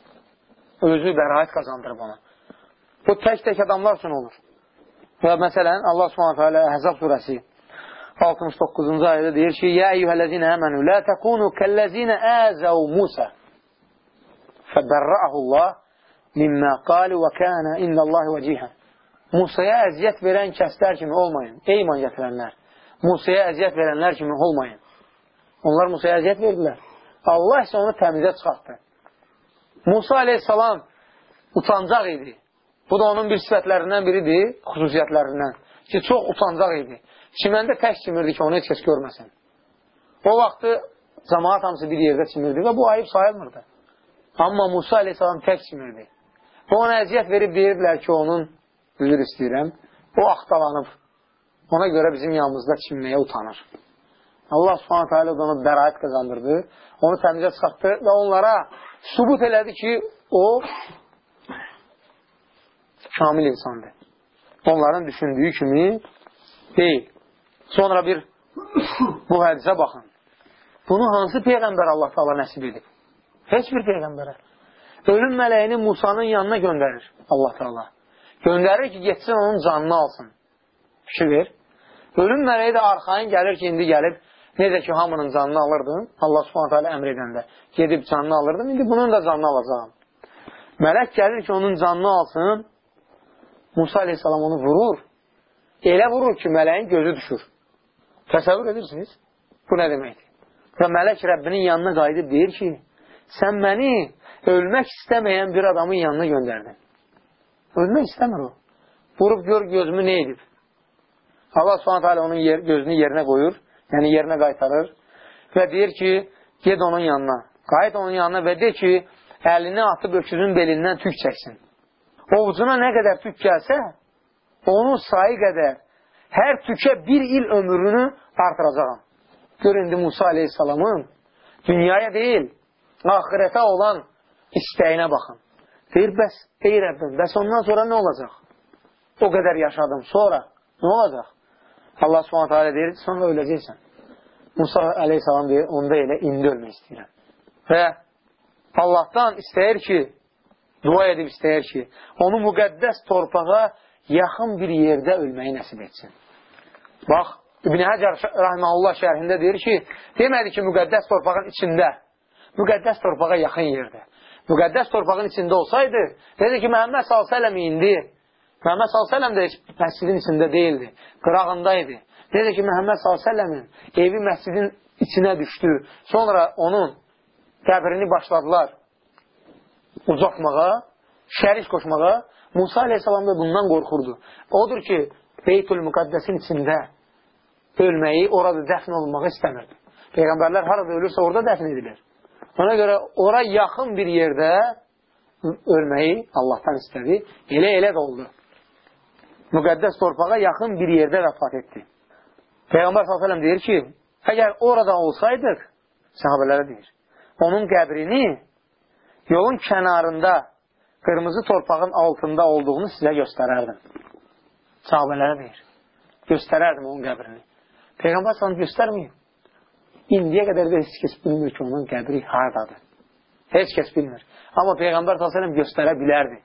Özü bəraət qazandırıb ona. Bu tək-tək adamlar üçün olur. Və məsələn, Allah subhanətə alə Əhzab surəsi altmış doqquzuncu ayədə deyir ki, Yə eyyuhəl-ləzinə əmənu, lə təkunu kəl-ləzinə əzəv Musa fəbərrəəhullah mimmə qalu və kənə indəllahi vəcihən. Musaya əziyyət verən kəslər kimi olmayın. Ey iman gətirənlər. Musaya əziyyət verənlər kimi olmayın. Onlar Musaya əziyyət verdilər. Allah isə onu təmizə çıxartdı. Musa aleyhissalam utancaq idi. Bu da onun bir sifətlərindən biridir, xüsusiyyətlərindən. Ki, çox utancaq idi. Çiməndə tək çimirdi ki, onu heç kəs görməsin. O vaxtı cəmaat hamısı bir yerdə çimirdi və bu ayıb sayılmırdı. Amma Musa aleyhissalam tək çimirdi. Və ona əziyyət verib deyirdilər ki, onun, üzür istəyirəm, o axtalanıb. Ona görə bizim yanımızda çinməyə utanır. Allah subhanətə alə onu bəraət qazandırdı, onu təmizə çıxartdı və onlara sübut elədi ki, o kamil insandır. Onların düşündüyü kimi deyil. Sonra bir bu hədisə baxın. Bunu hansı Peyğəmbər Allah Taala nəsib edib? Heç bir Peyğəmbərə. Ölüm mələyini Musanın yanına göndərir Allah Taala. Göndərir ki, getsin onun canını alsın. Fikir ver. Ölüm mələyi də arxayın gəlir ki, indi gəlib, necə ki, hamının canını alırdım, Allah Subhanahu Taala əmr edəndə gedib canını alırdım, indi bunun da canını alacağım. Mələk gəlir ki, onun canını alsın, Musa aleyhissalam onu vurur. Elə vurur ki, mələyin gözü düşür. Təsəvvür edirsiniz? Bu nə deməkdir? Və mələk Rəbbinin yanına qayıdıb deyir ki, sən məni ölmək istəməyən bir adamın yanına göndərdin. Ölmək istəmir o. Vurub gör gözümü nə edib? Allah Subhanahu Taala onun yer, gözünü yerinə qoyur, yəni yerinə qaytarır və deyir ki, ged onun yanına. Qayıt onun yanına və de ki, əlini atıb öküzün belindən tük çəksin. Ovucuna nə qədər tük gəlsə, onun sayı qədər hər tükə bir il ömrünü artıracağım. Gör, indi Musa aleyhissalamın dünyaya deyil, ahirətə olan istəyinə baxın. Deyir, bəs, ey Rəbbim, bəs ondan sonra nə olacaq? O qədər yaşadım, sonra nə olacaq? Allah Subhanahu Taala deyir, sonra öləcəksən. Musa aleyhissalam deyir, onda elə indi ölmək istəyirəm. Və Allahdan istəyir ki, dua edib istəyir ki, onu müqəddəs torpağa yaxın bir yerdə ölməyi nəsib etsin. Bax, İbn-i Həcər Rahmanullah şərhində deyir ki, demədi ki, müqəddəs torpağın içində, müqəddəs torpağa yaxın yerdə. Müqəddəs torpağın içində olsaydı, dedi ki, Məhəmməd sallallahu əleyhi və səlləm indi, Məhəmməd sallallahu əleyhi və səlləm də heç məscidin içində deyildi, qırağındaydı. Dedi ki, Məhəmməd sallallahu əleyhi və səlləmin evi məscidin içinə düşdü. Sonra onun qəbrini başladılar ucaltmağa, şərik qoşmağa. Musa aleyhissalam da bundan qorxurdu. Odur ki, Beytül Müqəddəsin içində ölməyi, orada dəfn olunmağı istəmirdi. Peyğəmbərlər harada ölürsə orada dəfn edilir. Ona görə ora yaxın bir yerdə ölməyi Allahdan istədi. Elə-elə də oldu. Müqəddəs torpağa yaxın bir yerdə vəfat etdi. Peyğəmbər sallallahu əleyhi və səlləm deyir ki, əgər orada olsaydıq, sahabələrə deyir, onun qəbrini yolun kənarında, qırmızı torpağın altında olduğunu sizə göstərərdim. Sahabələrə deyir, göstərərdim onun qəbrini. Peyğəmbər sallallahu əleyhi və səlləm göstərməyib. İndiyə qədər də heç kəs bilmir ki, onun qəbri haradadır. Heç kəs bilmir. Amma Peyğəmbər sallallahu əleyhi və səlləm göstərə bilərdi.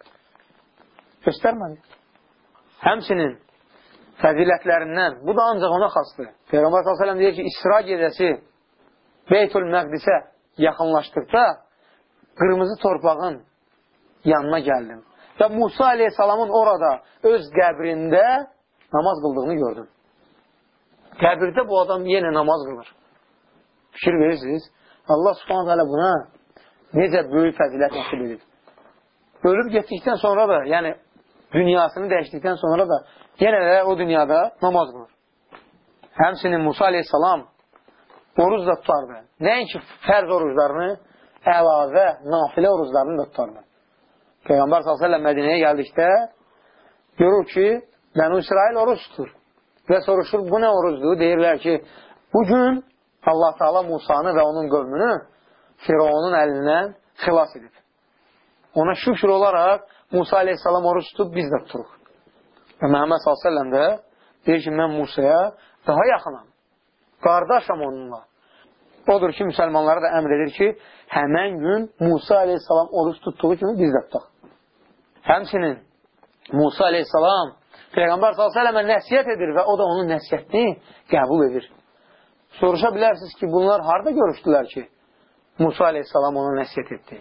Göstərmədi. Həmçinin fəzilətlərindən, bu da ancaq ona xasdır. Peyğəmbər sallallahu əleyhi və səlləm deyir ki, İsra gecəsi Beytül Məqdisə yaxınlaşdıqda qırmızı torpağın yanına gəldim. Və Musa aleyhissalamın orada öz qəbrində namaz qıldığını gördüm. Qəbirdə bu adam yenə namaz qılır. Fikir verirsiniz. Allah subhanahu teala buna necə böyük fəzilət nəsib edib. Ölüb getdikdən sonra da, yəni dünyasını dəyişdikdən sonra da yenə də o dünyada namaz qılır. Həmçinin Musa aleyhissalam oruz da tutardı. Nəinki fərz oruclarını, əlavə, nafilə oruclarını da tutardı. Peyğəmbər sallallahu əleyhi və səlləm Mədinəyə gəldikdə görür ki, Bənu İsrail oruc tutur. Və soruşur, bu nə orucdur? Deyirlər ki, bugün Allah Teala Musanı və onun qövmünü Firavunun əlindən xilas edib. Ona şükür olaraq Musa aleyhissalam oruç tutub, biz də tuturuq. Və Məhəmməd sallallahu əleyhi və səlləm də deyir ki, mən Musaya daha yaxınam. Qardaşam onunla. Odur ki, müsəlmanlara da əmr edir ki, həmən gün Musa aleyhissalam oruç tutduğu kimi biz də tutaq. Həmçinin Musa aleyhissalam Peyğəmbər sallallahu əleyhi və səlləmə nəsihət edir və o da onun nəsihətini qəbul edir. Soruşa bilərsiniz ki, bunlar harada görüşdülər ki, Musa aleyhissalam ona nəsihət etdi?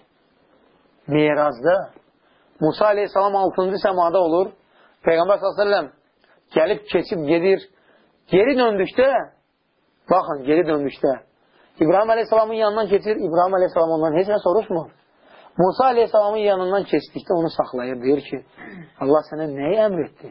Mirazda. Musa aleyhissalam altıncı səmada olur. Peyğəmbər sallallahu əleyhi və səlləm gəlib, keçib, gedir. Geri döndükdə, baxın, geri döndükdə, İbrahim aleyhissalamın yanından keçir, İbrahim aleyhissalam ondan heç nə soruşmur. Musa aleyhissalamın yanından keçdikdə onu saxlayır, deyir ki, Allah sənə nəyi əmr etdi?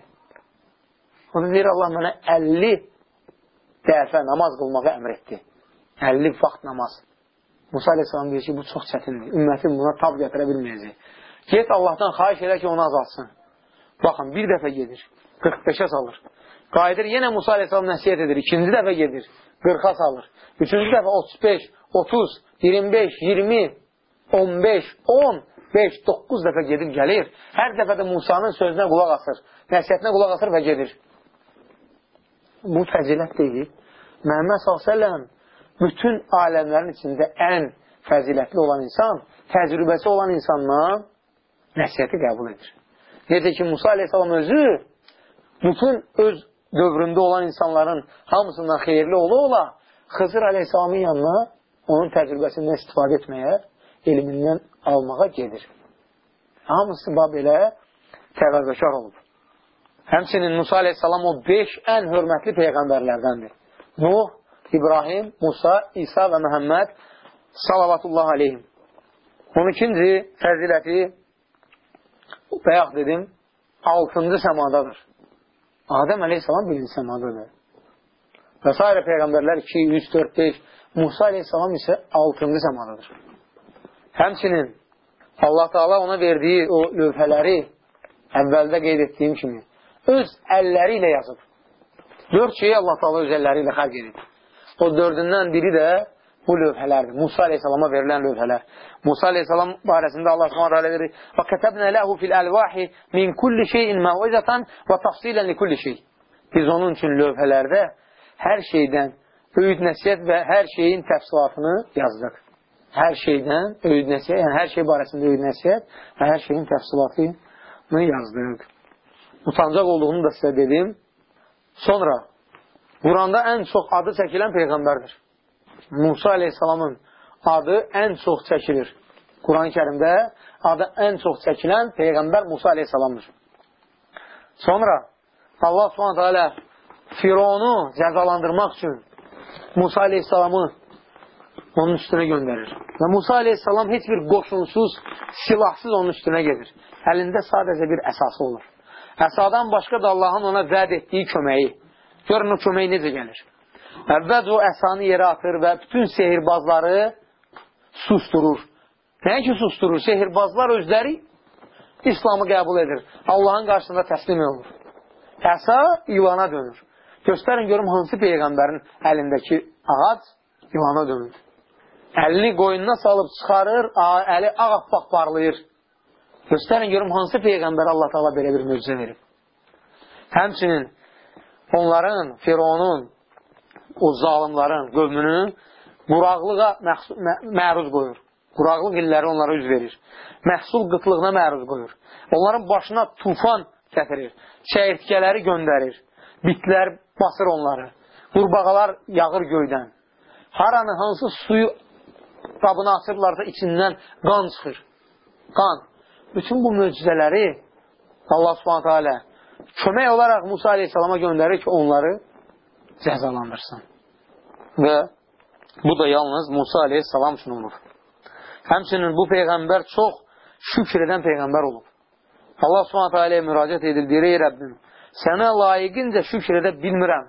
O da deyir, Allah mənə əlli dəfə namaz qılmağı əmr etdi. əlli vaxt namaz. Musa aleyhissalam deyir ki, bu çox çətindir. Ümmətim buna tab gətirə bilməyəcək. Get Allahdan xahiş elə ki, onu azalsın. Baxın, bir dəfə gedir, qırx beşə salır. Qayıdır, yenə Musa aleyhissalam nəsiyyət edir, ikinci dəfə gedir, qırxa salır. Üçüncü dəfə otuz beş, otuz, iyirmi beş, iyirmi, on beş, on beş, doqquz dəfə gedib gəlir. Hər dəfə də Musanın sözünə qulaq asır, nəsiyyətinə qulaq asır və gedir. Bu fəzilət deyil. Məhəmməd sallallahu əleyhi və səlləm bütün aləmlərin içində ən fəzilətli olan insan, təcrübəsi olan insandan nəsihəti qəbul edir. Necə ki, Musa əleyhissalam özü bütün öz dövründə olan insanların hamısından xeyirli ola ola Xızır əleyhissalamın yanına onun təcrübəsindən istifadə etməyə, elmindən almağa gedir. Hamısı belə təvəzzəkar olub. Həmçinin Musa əleyhissalam o beş ən hörmətli peyğəmbərlərdəndir. Nuh, İbrahim, Musa, İsa və Məhəmməd salavatullah aleyhim. on ikinci fəziləti bayaq dedim, altıncı səmadadır. Adəm əleyhissalam birinci səmadadır. Və s. peyğəmbərlər iki, üç, dörd, beş, Musa əleyhissalam isə altıncı səmadadır. Həmçinin Allah Teala ona verdiyi o lövhələri əvvəldə qeyd etdiyim kimi öz əlləri ilə yazıb. Dörd şeyi Allah Teala öz əlləri ilə xərq edib. O dördündən biri də bu lövhələrdir. Musa əleyhissalama verilən lövhələr. Musa əleyhissalam barəsində Allah Subhanahu taala verir: "Və kətəbnə lehu fil alwahi min kulli şeyin mauizatan və tafsilan li kulli şey." Biz onun üçün lövhələrdə hər şeydən öyüd nəsihət və hər şeyin təfsilatını yazdıq. Hər şeydən öyüd nəsihət, yəni hər şey barəsində öyüd nəsihət və hər şeyin təfsilatını yazdıq. Utancaq olduğunu da sizə dedim. Sonra Quranda ən çox adı çəkilən peyğəmbərdir. Musa əleyhissalamın adı ən çox çəkilir. Quran-ı Kərimdə adı ən çox çəkilən peyğəmbər Musa əleyhissalamdır. Sonra Allah Subhanahu taala Fironu cəzalandırmaq üçün Musa əleyhissalamı onun üstünə göndərir. Və Musa əleyhissalam heç bir qoşunsuz, silahsız onun üstünə gedir. Əlində sadəcə bir əsası olur. Əsadan başqa da Allahın ona vəd etdiyi köməyi. Görün o kömək necə gəlir. Əvvəl o əsanı yerə atır və bütün sehirbazları susturur. Nəyə ki susturur? Sehirbazlar özləri İslamı qəbul edir. Allahın qarşısında təslim olur. Əsa ilana dönür. Göstərin görüm hansı peyğəmbərin əlindəki ağac ilana dönür. Əlini qoyununa salıb çıxarır, əli ağappaq parlayır. Göstərin görüm hansı peyğəmbər Allah Teala belə bir möcüzə verib. Həmçinin onların, Fironun, o zalimların qövmünü quraqlığa məruz qoyur. Quraqlıq illəri onlara üz verir. Məhsul qıtlığına məruz qoyur. Onların başına tufan gətirir. Çəyirtkələri göndərir. Bitlər basır onları. Qurbağalar yağır göydən. Haranı, hansı suyu qabını açırlarsa içindən qan çıxır. Qan. Bütün bu möcüzələri Allah Subhanahu taala kömək olaraq Musa əleyhissalama göndərir ki, onları cəzalandırsın. Və bu da yalnız Musa əleyhissalam üçün olur. Həmçinin bu peyğəmbər çox şükür edən peyğəmbər olub. Allah Subhanahu taala'ya müraciət edir, deyir: "Ey Rəbbim, sənə layiqincə şükür edə bilmirəm."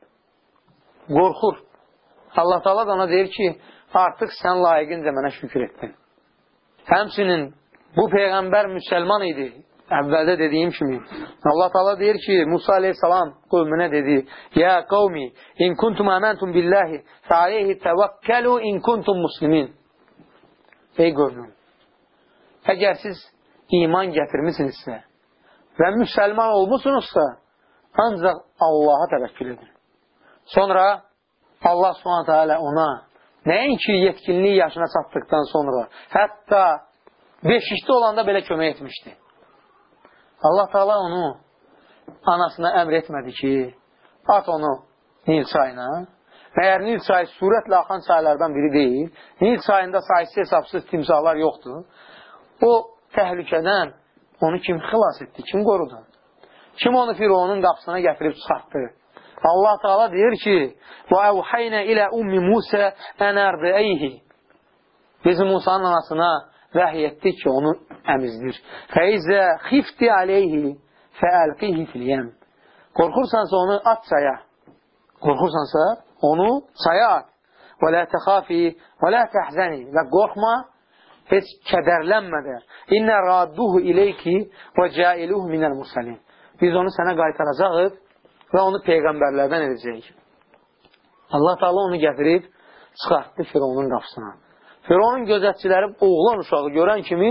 Qorxur. Allah Teala da ona deyir ki, artıq sən layiqincə mənə şükür etdin. Həmçinin bu peyğəmbər müsəlman idi. Əvvəldə dediyim kimi. Allah Teala deyir ki, Musa əleyhissalam qövmünə dedi: "Ya qavmi, in kuntum amantum billahi, fa alayhi tawakkalu in kuntum muslimin." Ey qövmüm, əgər siz iman gətirmisinizsə və müsəlman olmusunuzsa, ancaq Allaha təvəkkül edin. Sonra Allah Subhanahu taala ona nəinki yetkinlik yaşına çatdıqdan sonra, hətta beşikdə olanda belə kömək etmişdi. Allah Teala onu anasına əmr etmədi ki, at onu Nil çayına. Məyər Nil çayı sürətlə axan çaylardan biri deyil. Nil çayında sayısız hesabsız timsahlar yoxdur. O təhlükədən onu kim xilas etdi, kim qorudu? Kim onu Fironun qapısına gətirib çıxartdı? Allah Teala deyir ki, وَاَوْحَيْنَ إِلَى أُمِّ مُوسَى أَنْ أَرْضِعَيْهِ Biz Musa'nın anasına vəhiy etdik ki, onu əmizdir. فَاِذَا خِفْتِ عَلَيْهِ فَأَلْقِهِ فِي الْيَمِّ Qorxursansa onu at çaya. Qorxursansa onu çaya at. وَلَا تَخَافِي وَلَا تَحْزَنِي Və qorxma, heç kədərlənmə də. İnnə radduhu ileyki və cailuhu minəl mursalin. Biz onu sənə qaytaracağıq və onu peyğəmbərlərdən edəcəyik. Allah Teala onu gətirib çıxartdı Fironun qapısına. Fironun gözətçiləri oğlan uşağı görən kimi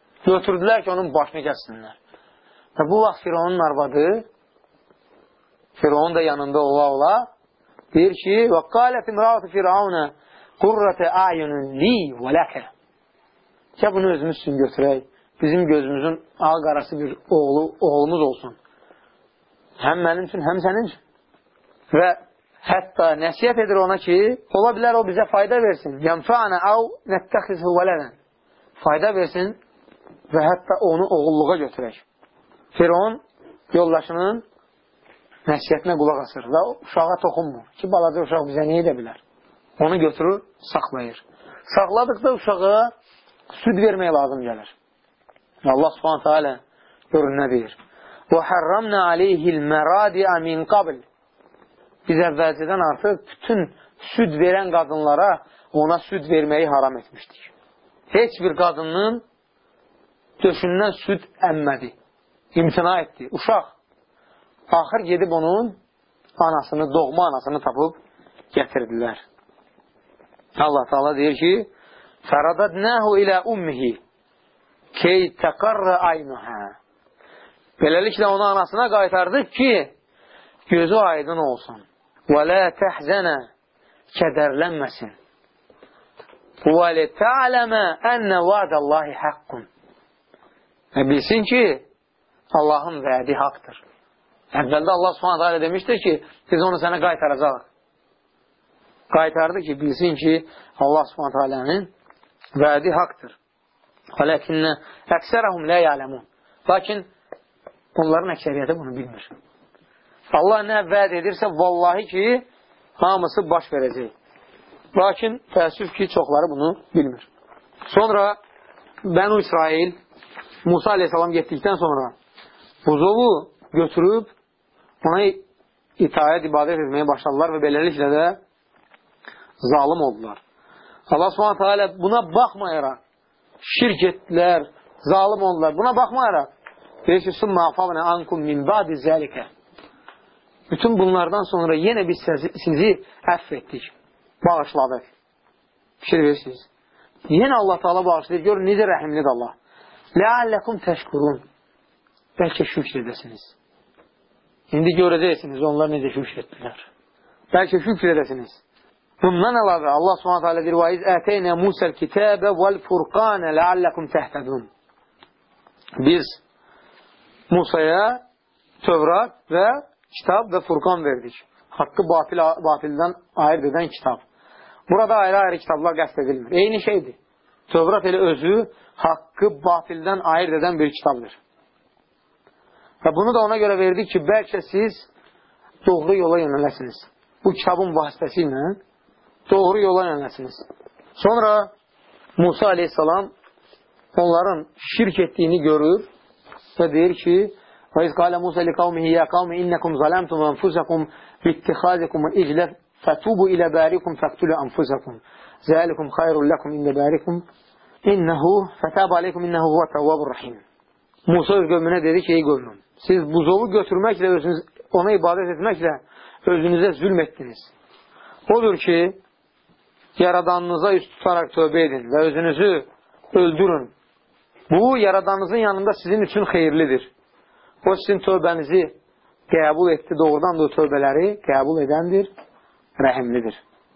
götürdülər ki, onun başını kəssinlər. Və bu vaxt Fironun arvadı Firavun da yanında ola ola deyir ki, və qalət imra'atu firavuna qurrətə a'yunun li və ləkə. Ya bunu özümüz üçün götürək, bizim gözümüzün ağ qarası bir oğlu, oğlumuz olsun. Həm mənim üçün, həm sənin üçün. Və hətta nəsiyyət edir ona ki, ola bilər o bizə fayda versin. Yənfa'na av nəttəxizhu vələdən. Fayda versin və hətta onu oğulluğa götürək. Firavun yoldaşının nəsiyyətinə qulaq asır və uşağa toxunmur ki, balaca uşaq bizə nə edə bilər? Onu götürür, saxlayır. Saxladıqda uşağa süd vermək lazım gəlir. Allah subhanətə alə görün nə deyir? وَحَرَّمْنَا عَلَيْهِ الْمَرَادِعَ مِنْ قَبْلِ. Biz əvvəlcədən artıq bütün süd verən qadınlara ona süd verməyi haram etmişdik. Heç bir qadının döşündən süd əmmədi. İmtina etdi. Uşaq axır gedib onun anasını, doğma anasını tapıb gətirdilər. Allah Teala deyir ki, فَرَدَدْنَاهُ إِلَى أُمِّهِ كَيْ تَقَرَّ عَيْنُهَا. Beləliklə onu anasına qaytardıq ki, gözü aydın olsun. وَلَا تَحْزَنَ kədərlənməsin. وَلِتَعْلَمَ أَنَّ وَعْدَ اللّٰهِ حَقٌّ. Və bilsin ki, Allahın vədi haqdır. Əvvəldə Allah subhanət hələ demişdir ki, biz onu sənə qaytaracaq. Qaytardı ki, bilsin ki, Allah subhanət hələnin vədi haqdır. Lakinnə əksərəhum lə yələmun. Lakin onların əksəriyyəti bunu bilmir. Allah nə vəd edirsə, vallahi ki, hamısı baş verəcək. Lakin təəssüf ki, çoxları bunu bilmir. Sonra Bənu İsrail Musa aleyhissalam getdikdən sonra buzovu götürüb ona itayət, ibadət etməyə başladılar və beləliklə də zalim oldular. Allah subhanətə alə buna baxmayaraq şirk etdilər, zalim oldular. Buna baxmayaraq deyir ki, sümmə afavnə ankum min ba'di zəlikə. Bütün bunlardan sonra yenə biz sizi əff etdik, bağışladıq. Fikir verirsiniz. Yenə Allah Teala bağışlayır. Görün, necə rəhimlidir Allah. Ləalləkum təşkurun. Bəlkə şükr edəsiniz. İndi görəcəksiniz onlar necə şükr etdilər. Bəlkə şükr edəsiniz. Bundan əlavə Allah subhanətə alə deyir, وَاِذْ əteynə مُوسَى الْكِتَابَ وَالْفُرْقَانَ لَعَلَّكُمْ تَهْتَدُونَ. Biz Musaya Tövrat və kitab və Furqan verdik. Haqqı batil, batildən ayırt edən kitab. Burada ayrı-ayrı kitablar qəsd edilmir. Eyni şeydir. Tövrat elə özü haqqı batildən ayırt edən bir kitabdır. Və bunu da ona görə verdik ki, bəlkə siz doğru yola yönələsiniz. Bu kitabın vasitəsi ilə doğru yola yönələsiniz. Sonra Musa aleyhissalam onların şirk etdiyini görür və deyir ki, وَاِذْ قَالَ مُوسَى لِقَوْمِهِ يَا قَوْمِ إِنَّكُمْ ظَلَمْتُمْ أَنْفُسَكُمْ بِاتِّخَاذِكُمُ الْإِجْلَ فَتُوبُوا إِلَى بَارِكُمْ فَاقْتُلُوا أَنْفُسَكُمْ ذَلِكُمْ خَيْرٌ لَكُمْ إِنَّ بَارِكُمْ إِنَّهُ فَتَابَ عَلَيْكُمْ إِنَّهُ هُوَ التَّوَّابُ الرَّحِيمُ. Musa öz qövmünə dedi ki, ey qövmüm, siz buzovu götürməklə, özünüz, ona ibadət etməklə özünüzə zülm etdiniz. Odur ki, yaradanınıza üst tutaraq tövbə edin və özünüzü öldürün. Bu, yaradanınızın yanında sizin üçün xeyirlidir. O sizin tövbənizi qəbul etdi, doğrudan da o tövbələri qəbul edəndir, rəhimlidir.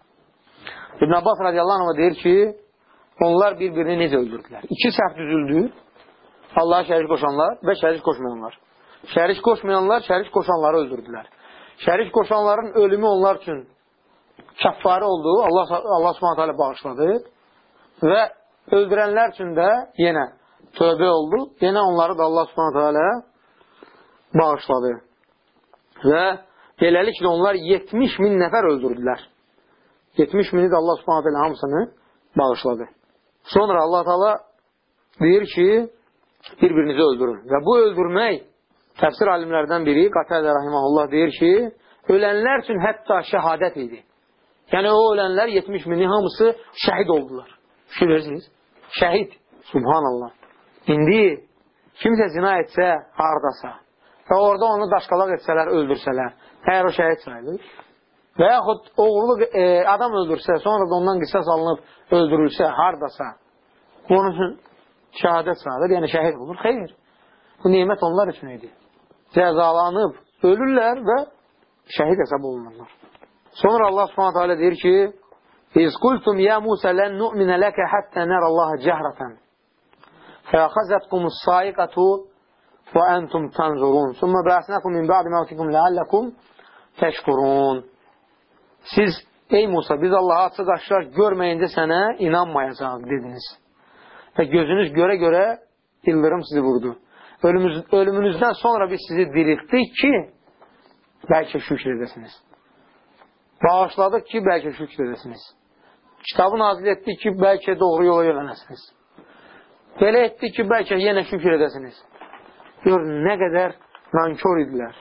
İbn Abbas radiyallahu anh deyir ki, onlar bir-birini necə öldürdülər? İki səhv düzüldü, Allah'a şərik qoşanlar və şərik qoşmayanlar. Şərik qoşmayanlar, şərik qoşanları öldürdülər. Şərik qoşanların ölümü onlar üçün kəffarı oldu, Allah, Allah subhanətə alə bağışladı və öldürənlər üçün də yenə tövbə oldu, yenə onları da Allah subhanətə alə bağışladı. Və beləliklə onlar yetmiş min nəfər öldürdülər. yetmiş mini də Allah subhanətə alə hamısını bağışladı. Sonra Allah Teala deyir ki, bir-birinizi öldürün. Və bu öldürmək, təfsir alimlərdən biri, Qatədə Rahiməhullah deyir ki, ölənlər üçün hətta şəhadət idi. Yəni, o ölənlər yetmiş mini hamısı şəhid oldular. Fikir verirsiniz? Şəhid. Subhanallah. İndi kimsə zina etsə, haradasa və orada onu daşqalaq etsələr, öldürsələr, əgər o şəhid sayılır və yaxud oğurluq e, adam öldürsə, sonra da ondan qisas alınıb öldürülsə, haradasa, onun üçün şəhadət sayılır, yəni şəhid olur. Xeyr. Bu nimət onlar üçün idi. Cəzalanıb ölürlər və şəhid hesab olunurlar. Sonra Allah Subhanahu taala deyir ki: "İz qultum ya Musa lan nu'mina laka hatta nara Allaha jahratan. Fa'akhazatkumus sa'iqatu wa antum tanzurun. Summa ba'asnakum min ba'di mawtikum la'allakum təşkurun." Siz, ey Musa, biz Allah'a açıq aşkar görməyincə sənə inanmayacaq dediniz. Və gözünüz görə-görə ildırım sizi vurdu. Ölümünüz, ölümünüzdən sonra biz sizi diriltdik ki, bəlkə şükür edəsiniz. Bağışladıq ki, bəlkə şükür edəsiniz. Kitabı nazil etdik ki, bəlkə doğru yola yönələsiniz. Belə etdik ki, bəlkə yenə şükür edəsiniz. Gör, nə qədər nankör idilər.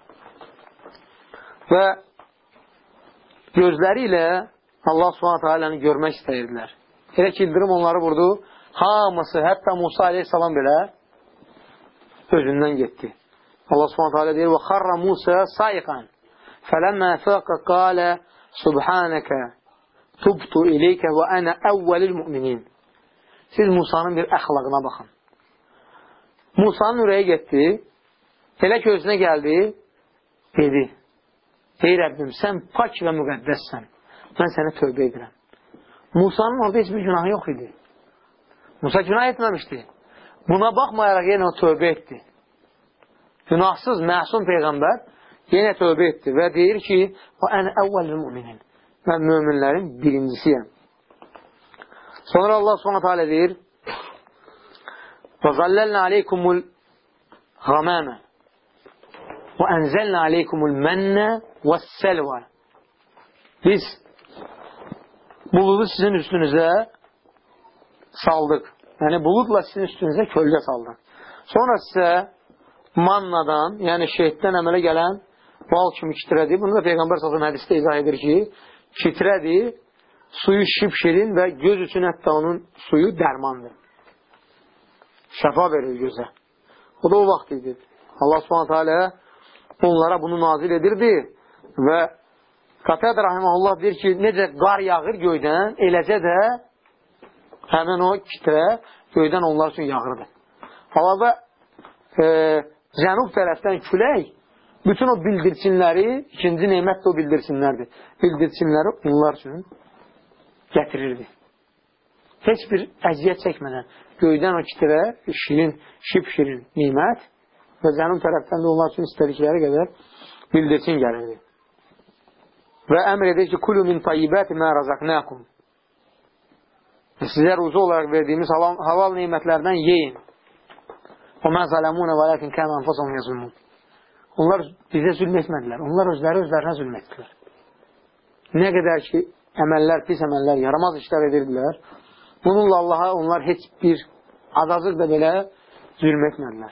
Və gözləri ilə Allah Subhanahu taala'nı görmək istəyirdilər. Elə ki, ildırım onları vurdu. Hamısı, hətta Musa aleyhissalam belə özündən getdi. Allah Subhanahu taala deyir: "Və xarra Musa sa'iqan. Falamma faqa qala subhanaka tubtu ilayka və ana awwalul mu'minin." Siz Musa'nın bir əxlaqına baxın. Musa'nın ürəyi getdi. Elə ki, özünə gəldi, dedi: "Ey Rəbbim, sən pak və müqəddəssən. Mən sənə tövbə edirəm." Musa'nın orada heç bir günahı yox idi. Musa günah etməmişdi. Buna baxmayaraq yenə o tövbə etdi. Günahsız, məsum peyğəmbər yenə tövbə etdi və deyir ki, "O ən əvvəlül müminin." Mən möminlərin birincisiyəm. Sonra Allah Subhanahu taala deyir: "Və zallalna aleykumul ghamama və anzalna aleykumul manna vəs-salva." Biz buludu sizin üstünüzə saldıq. Yəni, buludla sizin üstünüzə kölgə saldıq. Sonra sizə mannadan, yəni şehiddən əmələ gələn bal kimi kitrədi. Bunu da Peyğəmbər sallallahu əleyhi və səlləm hədisdə izah edir ki, kitrədi, suyu şipşirin və göz üçün hətta onun suyu dərmandır. Şəfa verir gözə. O da o vaxt idi. Allah Subhanahu taala onlara bunu nazil edirdi və Qatadə rahimehullah deyir ki, necə qar yağır göydən, eləcə də həmin o kitrə göydən onlar üçün yağırdı. Halada e, cənub tərəfdən külək bütün o bildirçinləri, ikinci neymət də o bildirçinlərdir. Bildirçinləri onlar üçün gətirirdi. Heç bir əziyyət çəkmədən göydən o kitrə, şirin, şip-şirin neymət və cənub tərəfdən də onlar üçün istədikləri qədər bildirçin gəlirdi. Və əmr edir ki, "Kulu min tayyibati ma razaqnakum." Sizə ruzu olaraq verdiyimiz halal, halal neymətlərdən yeyin. "O ma zalamuna velakin kanu anfusahum yazlimun." Onlar bizə zülm etmədilər. Onlar özləri özlərinə zülm etdilər. Nə qədər ki, əməllər, pis əməllər, yaramaz işlər edirdilər, bununla Allaha onlar heç bir azacıq da belə zülm etmədilər.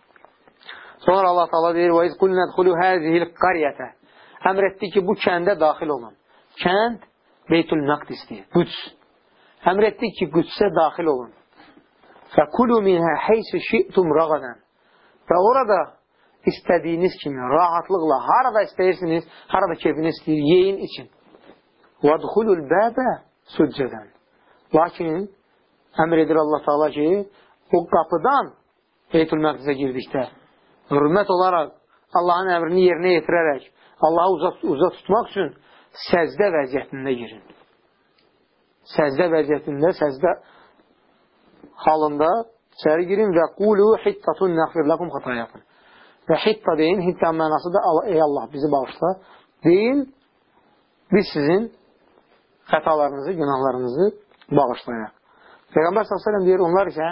Sonra Allah Taala deyir: "Və iz qulna dxulu hazihil qaryata." Əmr etdi ki, bu kəndə daxil olun. Kənd Beytül Məqdisdir, Qüds. Əmr etdi ki, Qüdsə daxil olun. "Fəkulu minhə heysu şi'tum ragadan." Və orada istədiyiniz kimi, rahatlıqla, harada istəyirsiniz, harada keyfiniz istəyir, yeyin için. "Vədxulul bəbə succədən." Lakin əmr edir Allah Taala ki, o qapıdan Beytül Məqdisə girdikdə, hürmət olaraq, Allahın əmrini yerinə yetirərək, Allahı uzaq, uzaq tutmaq üçün səzdə vəziyyətində girin. Səzdə vəziyyətində, səzdə halında içəri girin və qulu hittatun nəxfir lakum xatayakum. Və hitta deyin, hitta mənası da ey Allah bizi bağışla. Deyin, biz sizin xətalarınızı, günahlarınızı bağışlayaq. Peyğəmbər sallallahu əleyhi və səlləm deyir, onlar isə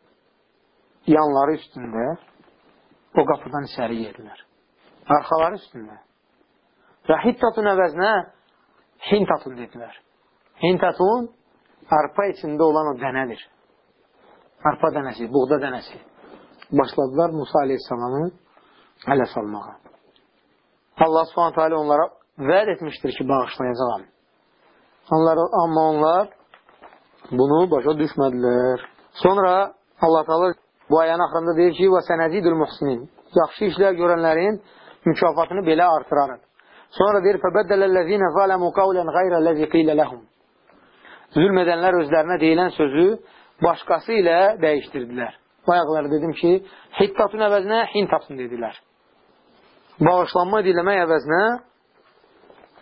yanları üstündə o qapıdan içəri yedirlər. Arxaları üstündə. Və hittatun əvəzinə hintatun dedilər. Hintatun arpa içində olan o dənədir. Arpa dənəsi, buğda dənəsi. Başladılar Musa aleyhissalamı ələ salmağa. Allah subhanət hələ onlara vəd etmişdir ki, bağışlayacağam. Onlar, amma onlar bunu başa düşmədilər. Sonra Allah Teala bu ayənin axırında deyir ki, وَسَنَزِيدُ الْمُحْسِنِينَ Yaxşı işlər görənlərin mükafatını belə artırarıq. Sonra deyir فَبَدَّلَ الَّذِينَ ظَلَمُوا قَوْلًا غَيْرَ الَّذِي قِيلَ لَهُمْ Zülm edənlər özlərinə deyilən sözü başqası ilə dəyişdirdilər. Bayaqları dedim ki, hittatun əvəzinə hintatun dedilər. Bağışlanma diləmək əvəzinə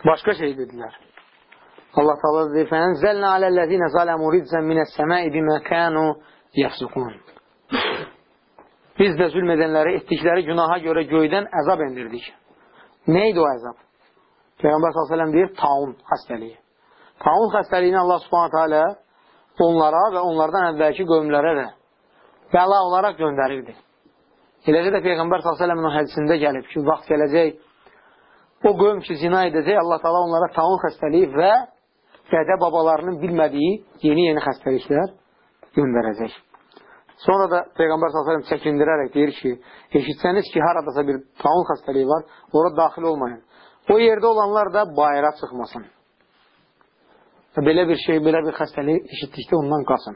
başqa şey dedilər. Allah Teala dedi: "Fənzəlnə aləl-ləzīnə zələmū riczən minəs-səmai bimə kanu yəfsukun." Biz də zülm edənləri etdikləri günaha görə göydən əzab endirdik. Nə idi o əzab? Peyğəmbər sallallahu əleyhi və səlləm deyir, taun xəstəliyi. Taun xəstəliyini Allah Subhanahu taala onlara və onlardan əvvəlki qövmlərə də bəla olaraq göndərirdi. Eləcə də Peyğəmbər sallallahu əleyhi və səlləmin o hədisində gəlib ki, vaxt gələcək, o qövm ki, zina edəcək, Allah Teala onlara taun xəstəliyi və dədə babalarının bilmədiyi yeni-yeni xəstəliklər göndərəcək. Sonra da Peyğəmbər sallallahu əleyhi və səlləm çəkindirərək deyir ki, eşitsəniz ki, haradasa bir taun xəstəliyi var, orada daxil olmayın. O yerdə olanlar da bayıra çıxmasın. Belə bir şey, belə bir xəstəlik eşitdikdə ondan qaçın.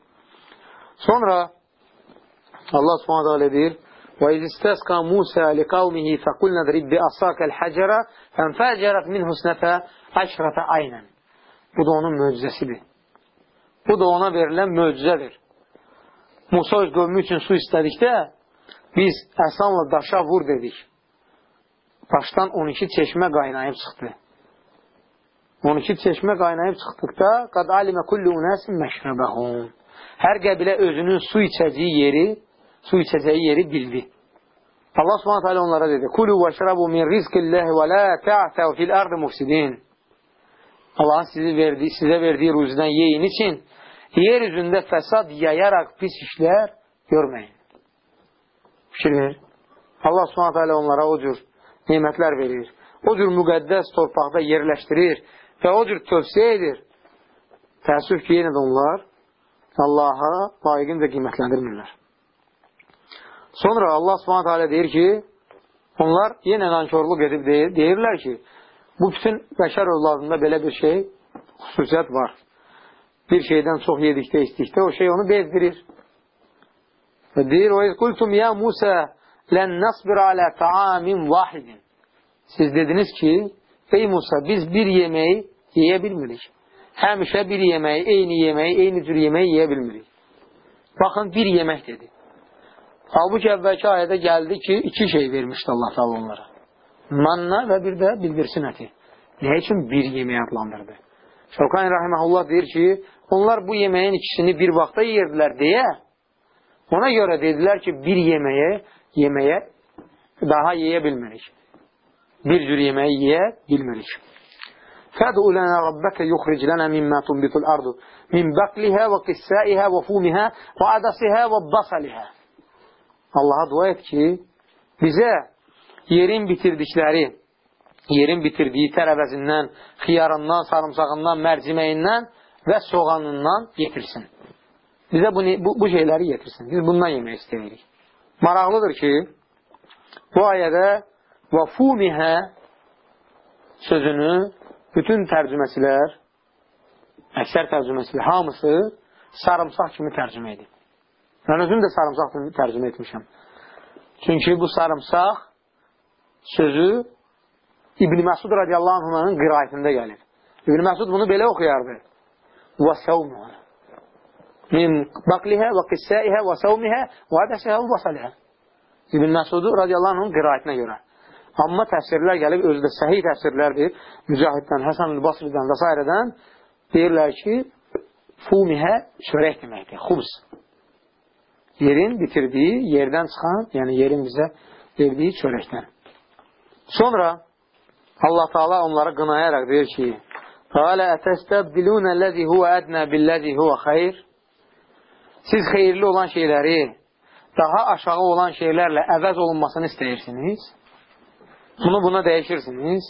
Sonra Allah Subhanahu taala deyir: "Və izistəsqa Musa liqavmihi fəqulna drib bi'asakal hacera fənfəcerat minhu isnata aşrata aynan." Bu da onun möcüzəsidir. Bu da ona verilən möcüzədir. Musa öz qövmü üçün su istədikdə biz əsanla daşa vur dedik. Daşdan on iki çeşmə qaynayıb çıxdı. on iki çeşmə qaynayıb çıxdıqda qad alimə kullu unasin məşrəbəhum. Hər qəbilə özünün su içəcəyi yeri, su içəcəyi yeri bildi. Allah Subhanahu taala onlara dedi: "Kulu veşrabu min rizqillahi və la ta'tau fil ardı mufsidin." Allahın sizi verdiyi, sizə verdiyi ruzdan yeyin için yer üzündə fəsad yayaraq pis işlər görməyin. Fikir verir. Allah Subhanahu taala onlara o cür nemətlər verir. O cür müqəddəs torpaqda yerləşdirir və o cür tövsiyə edir. Təəssüf ki, yenə də onlar Allaha layiqincə qiymətləndirmirlər. Sonra Allah Subhanahu taala deyir ki, onlar yenə nankörlük edib deyir, deyirlər ki, bu bütün bəşər övladında belə bir şey, xüsusiyyət var. Bir şeydən çox yedikdə, istikdə o şey onu bezdirir. Və deyir: "Və iz qultum ya Musa lən nasbir alə ta'amin vahidin." Siz dediniz ki, ey Musa, biz bir yeməyi yeyə bilmirik. Həmişə bir yeməyi, eyni yeməyi, eyni cür yeməyi yeyə bilmirik. Baxın, bir yemək dedi. Halbuki əvvəlki ayədə gəldi ki, iki şey vermişdi Allah Teala onlara. Manna və bir də bildirsin əti. Nə üçün bir yeməyi adlandırdı? Şevkani Rahiməhullah deyir ki, onlar bu yeməyin ikisini bir vaxtda yerdilər deyə, ona görə dedilər ki, bir yeməyə, yeməyə daha yeyə bilmirik. Bir cür yeməyi yeyə bilmirik. Fədu lənə rabbəkə yuxric lənə mimmə tunbitul ardu min bəqlihə və qissəihə və fumihə və adasihə və basalihə. Allaha dua et ki, bizə yerin bitirdikləri, yerin bitirdiyi tərəvəzindən, xiyarından, sarımsağından, mərciməyindən və soğanından yetirsin. Bizə bu, bu, bu şeyləri yetirsin. Biz bundan yemək istəyirik. Maraqlıdır ki, bu ayədə və fumihə sözünü bütün tərcüməsilər, əksər tərcüməsilər, hamısı sarımsaq kimi tərcümə edib. Mən özüm də sarımsaq kimi tərcümə etmişəm. Çünki bu sarımsaq sözü İbn-i Məsud radiyallahu anh'ın qiraətində gəlir. İbn-i Məsud bunu belə oxuyardı. Və səvmuhə min baqlihə və qissəihə və səvmihə və adəsihə və basalihə. İbn-i Məsud radiyallahu anh'ın qiraətinə görə. Amma təfsirlər gəlib, özü də səhih təfsirlərdir. Mücahiddən, Həsən-ül Basridən və s. deyirlər ki, fumihə çörək deməkdir, xubz. Yerin bitirdiyi, yerdən çıxan, yəni yerin bizə verdiyi çörəkdən. Sonra Allah Teala onlara qınayaraq deyir ki, قَالَ أَتَسْتَبْدِلُونَ الَّذِي هُوَ أَدْنَى بِالَّذِي هُوَ خَيْرٍ. Siz xeyirli olan şeyləri daha aşağı olan şeylərlə əvəz olunmasını istəyirsiniz. Bunu buna dəyişirsiniz.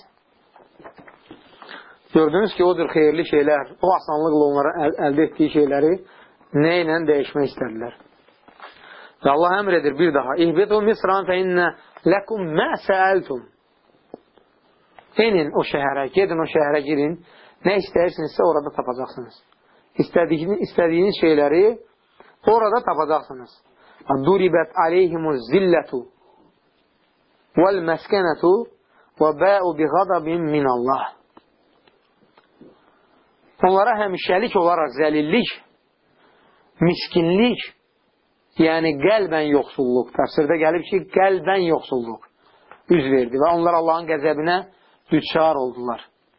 Gördünüz ki, odur xeyirli şeylər, o asanlıqla onlara əl əldə etdiyi şeyləri nə ilə dəyişmək istədilər. Və Allah əmr edir bir daha. İhbitu misran fə innə ləkum mə səəltum. Enin o şəhərə, gedin o şəhərə girin. Nə istəyirsinizsə orada tapacaqsınız. İstədiyiniz, istədiyiniz şeyləri orada tapacaqsınız. Duribət aleyhimuz zillətu vəl məskənətu və bə'u bi qadabin minallah. Onlara həmişəlik olaraq zəlillik, miskinlik, yəni qəlbən yoxsulluq, təfsirdə gəlib ki, qəlbən yoxsulluq üz verdi və onlar Allahın qəzəbinə düçar oldular.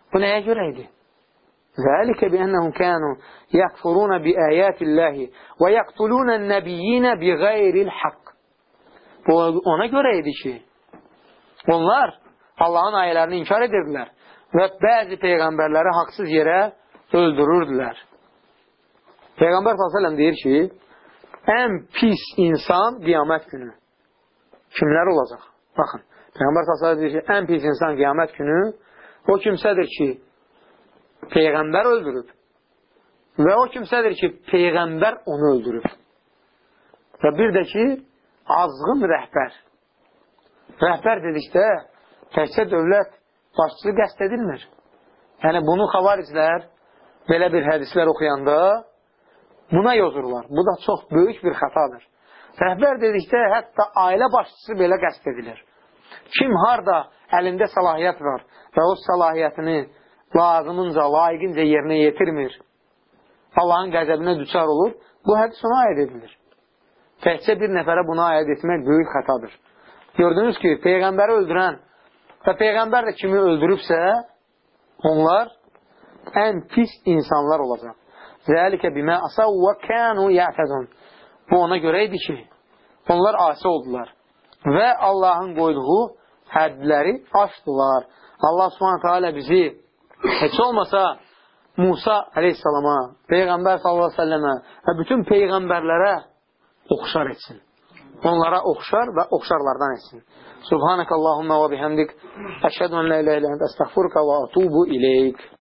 Bu nəyə görə idi? Zəlikə bi-ənəhum kənu yəkfuruna bi-əyətilləhi və yəqtulunən nəbiyyinə bi-qeyril haqq. Bu ona görə idi ki, onlar Allahın ayələrini inkar edirdilər və bəzi peyğəmbərləri haqsız yerə öldürürdülər. Peyğəmbər sallallahu əleyhi və səlləm deyir ki, ən pis insan qiyamət günü. Kimlər olacaq? Baxın, Peyğəmbər sallallahu əleyhi və səlləm deyir ki, ən pis insan qiyamət günü o kimsədir ki, Peyğəmbər öldürüb və o kimsədir ki, Peyğəmbər onu öldürüb. Və bir də ki, azğın rəhbər. Rəhbər dedikdə təkcə dövlət başçısı qəsd edilmir. Yəni, bunu xavariclər belə bir hədislər oxuyanda buna yozurlar. Bu da çox böyük bir xətadır. Rəhbər dedikdə hətta ailə başçısı belə qəsd edilir. Kim harada əlində səlahiyyət var və o səlahiyyətini lazımınca, layiqincə yerinə yetirmir, Allahın qəzəbinə düçar olur, bu hədis ona aid edilir. Təkcə bir nəfərə buna aid etmək böyük xətadır. Gördünüz ki, Peyğəmbəri öldürən və Peyğəmbər də kimi öldürübsə, onlar ən pis insanlar olacaq. Zəlikə bimə asav və kənu yətədun. Bu ona görə idi ki, onlar asi oldular və Allahın qoyduğu hədləri aşdılar. Allah subhanətə alə bizi heç olmasa Musa aleyhissalama, Peyğəmbər sallallahu aleyhi və səlləmə və bütün Peyğəmbərlərə oxşar etsin. Onlara oxşar və oxşarlardan etsin. Subhanəkəllahumma və bihəmdik. Əşhədu ən la iləhə illə əntə əstəğfiruka və atubu ileyk.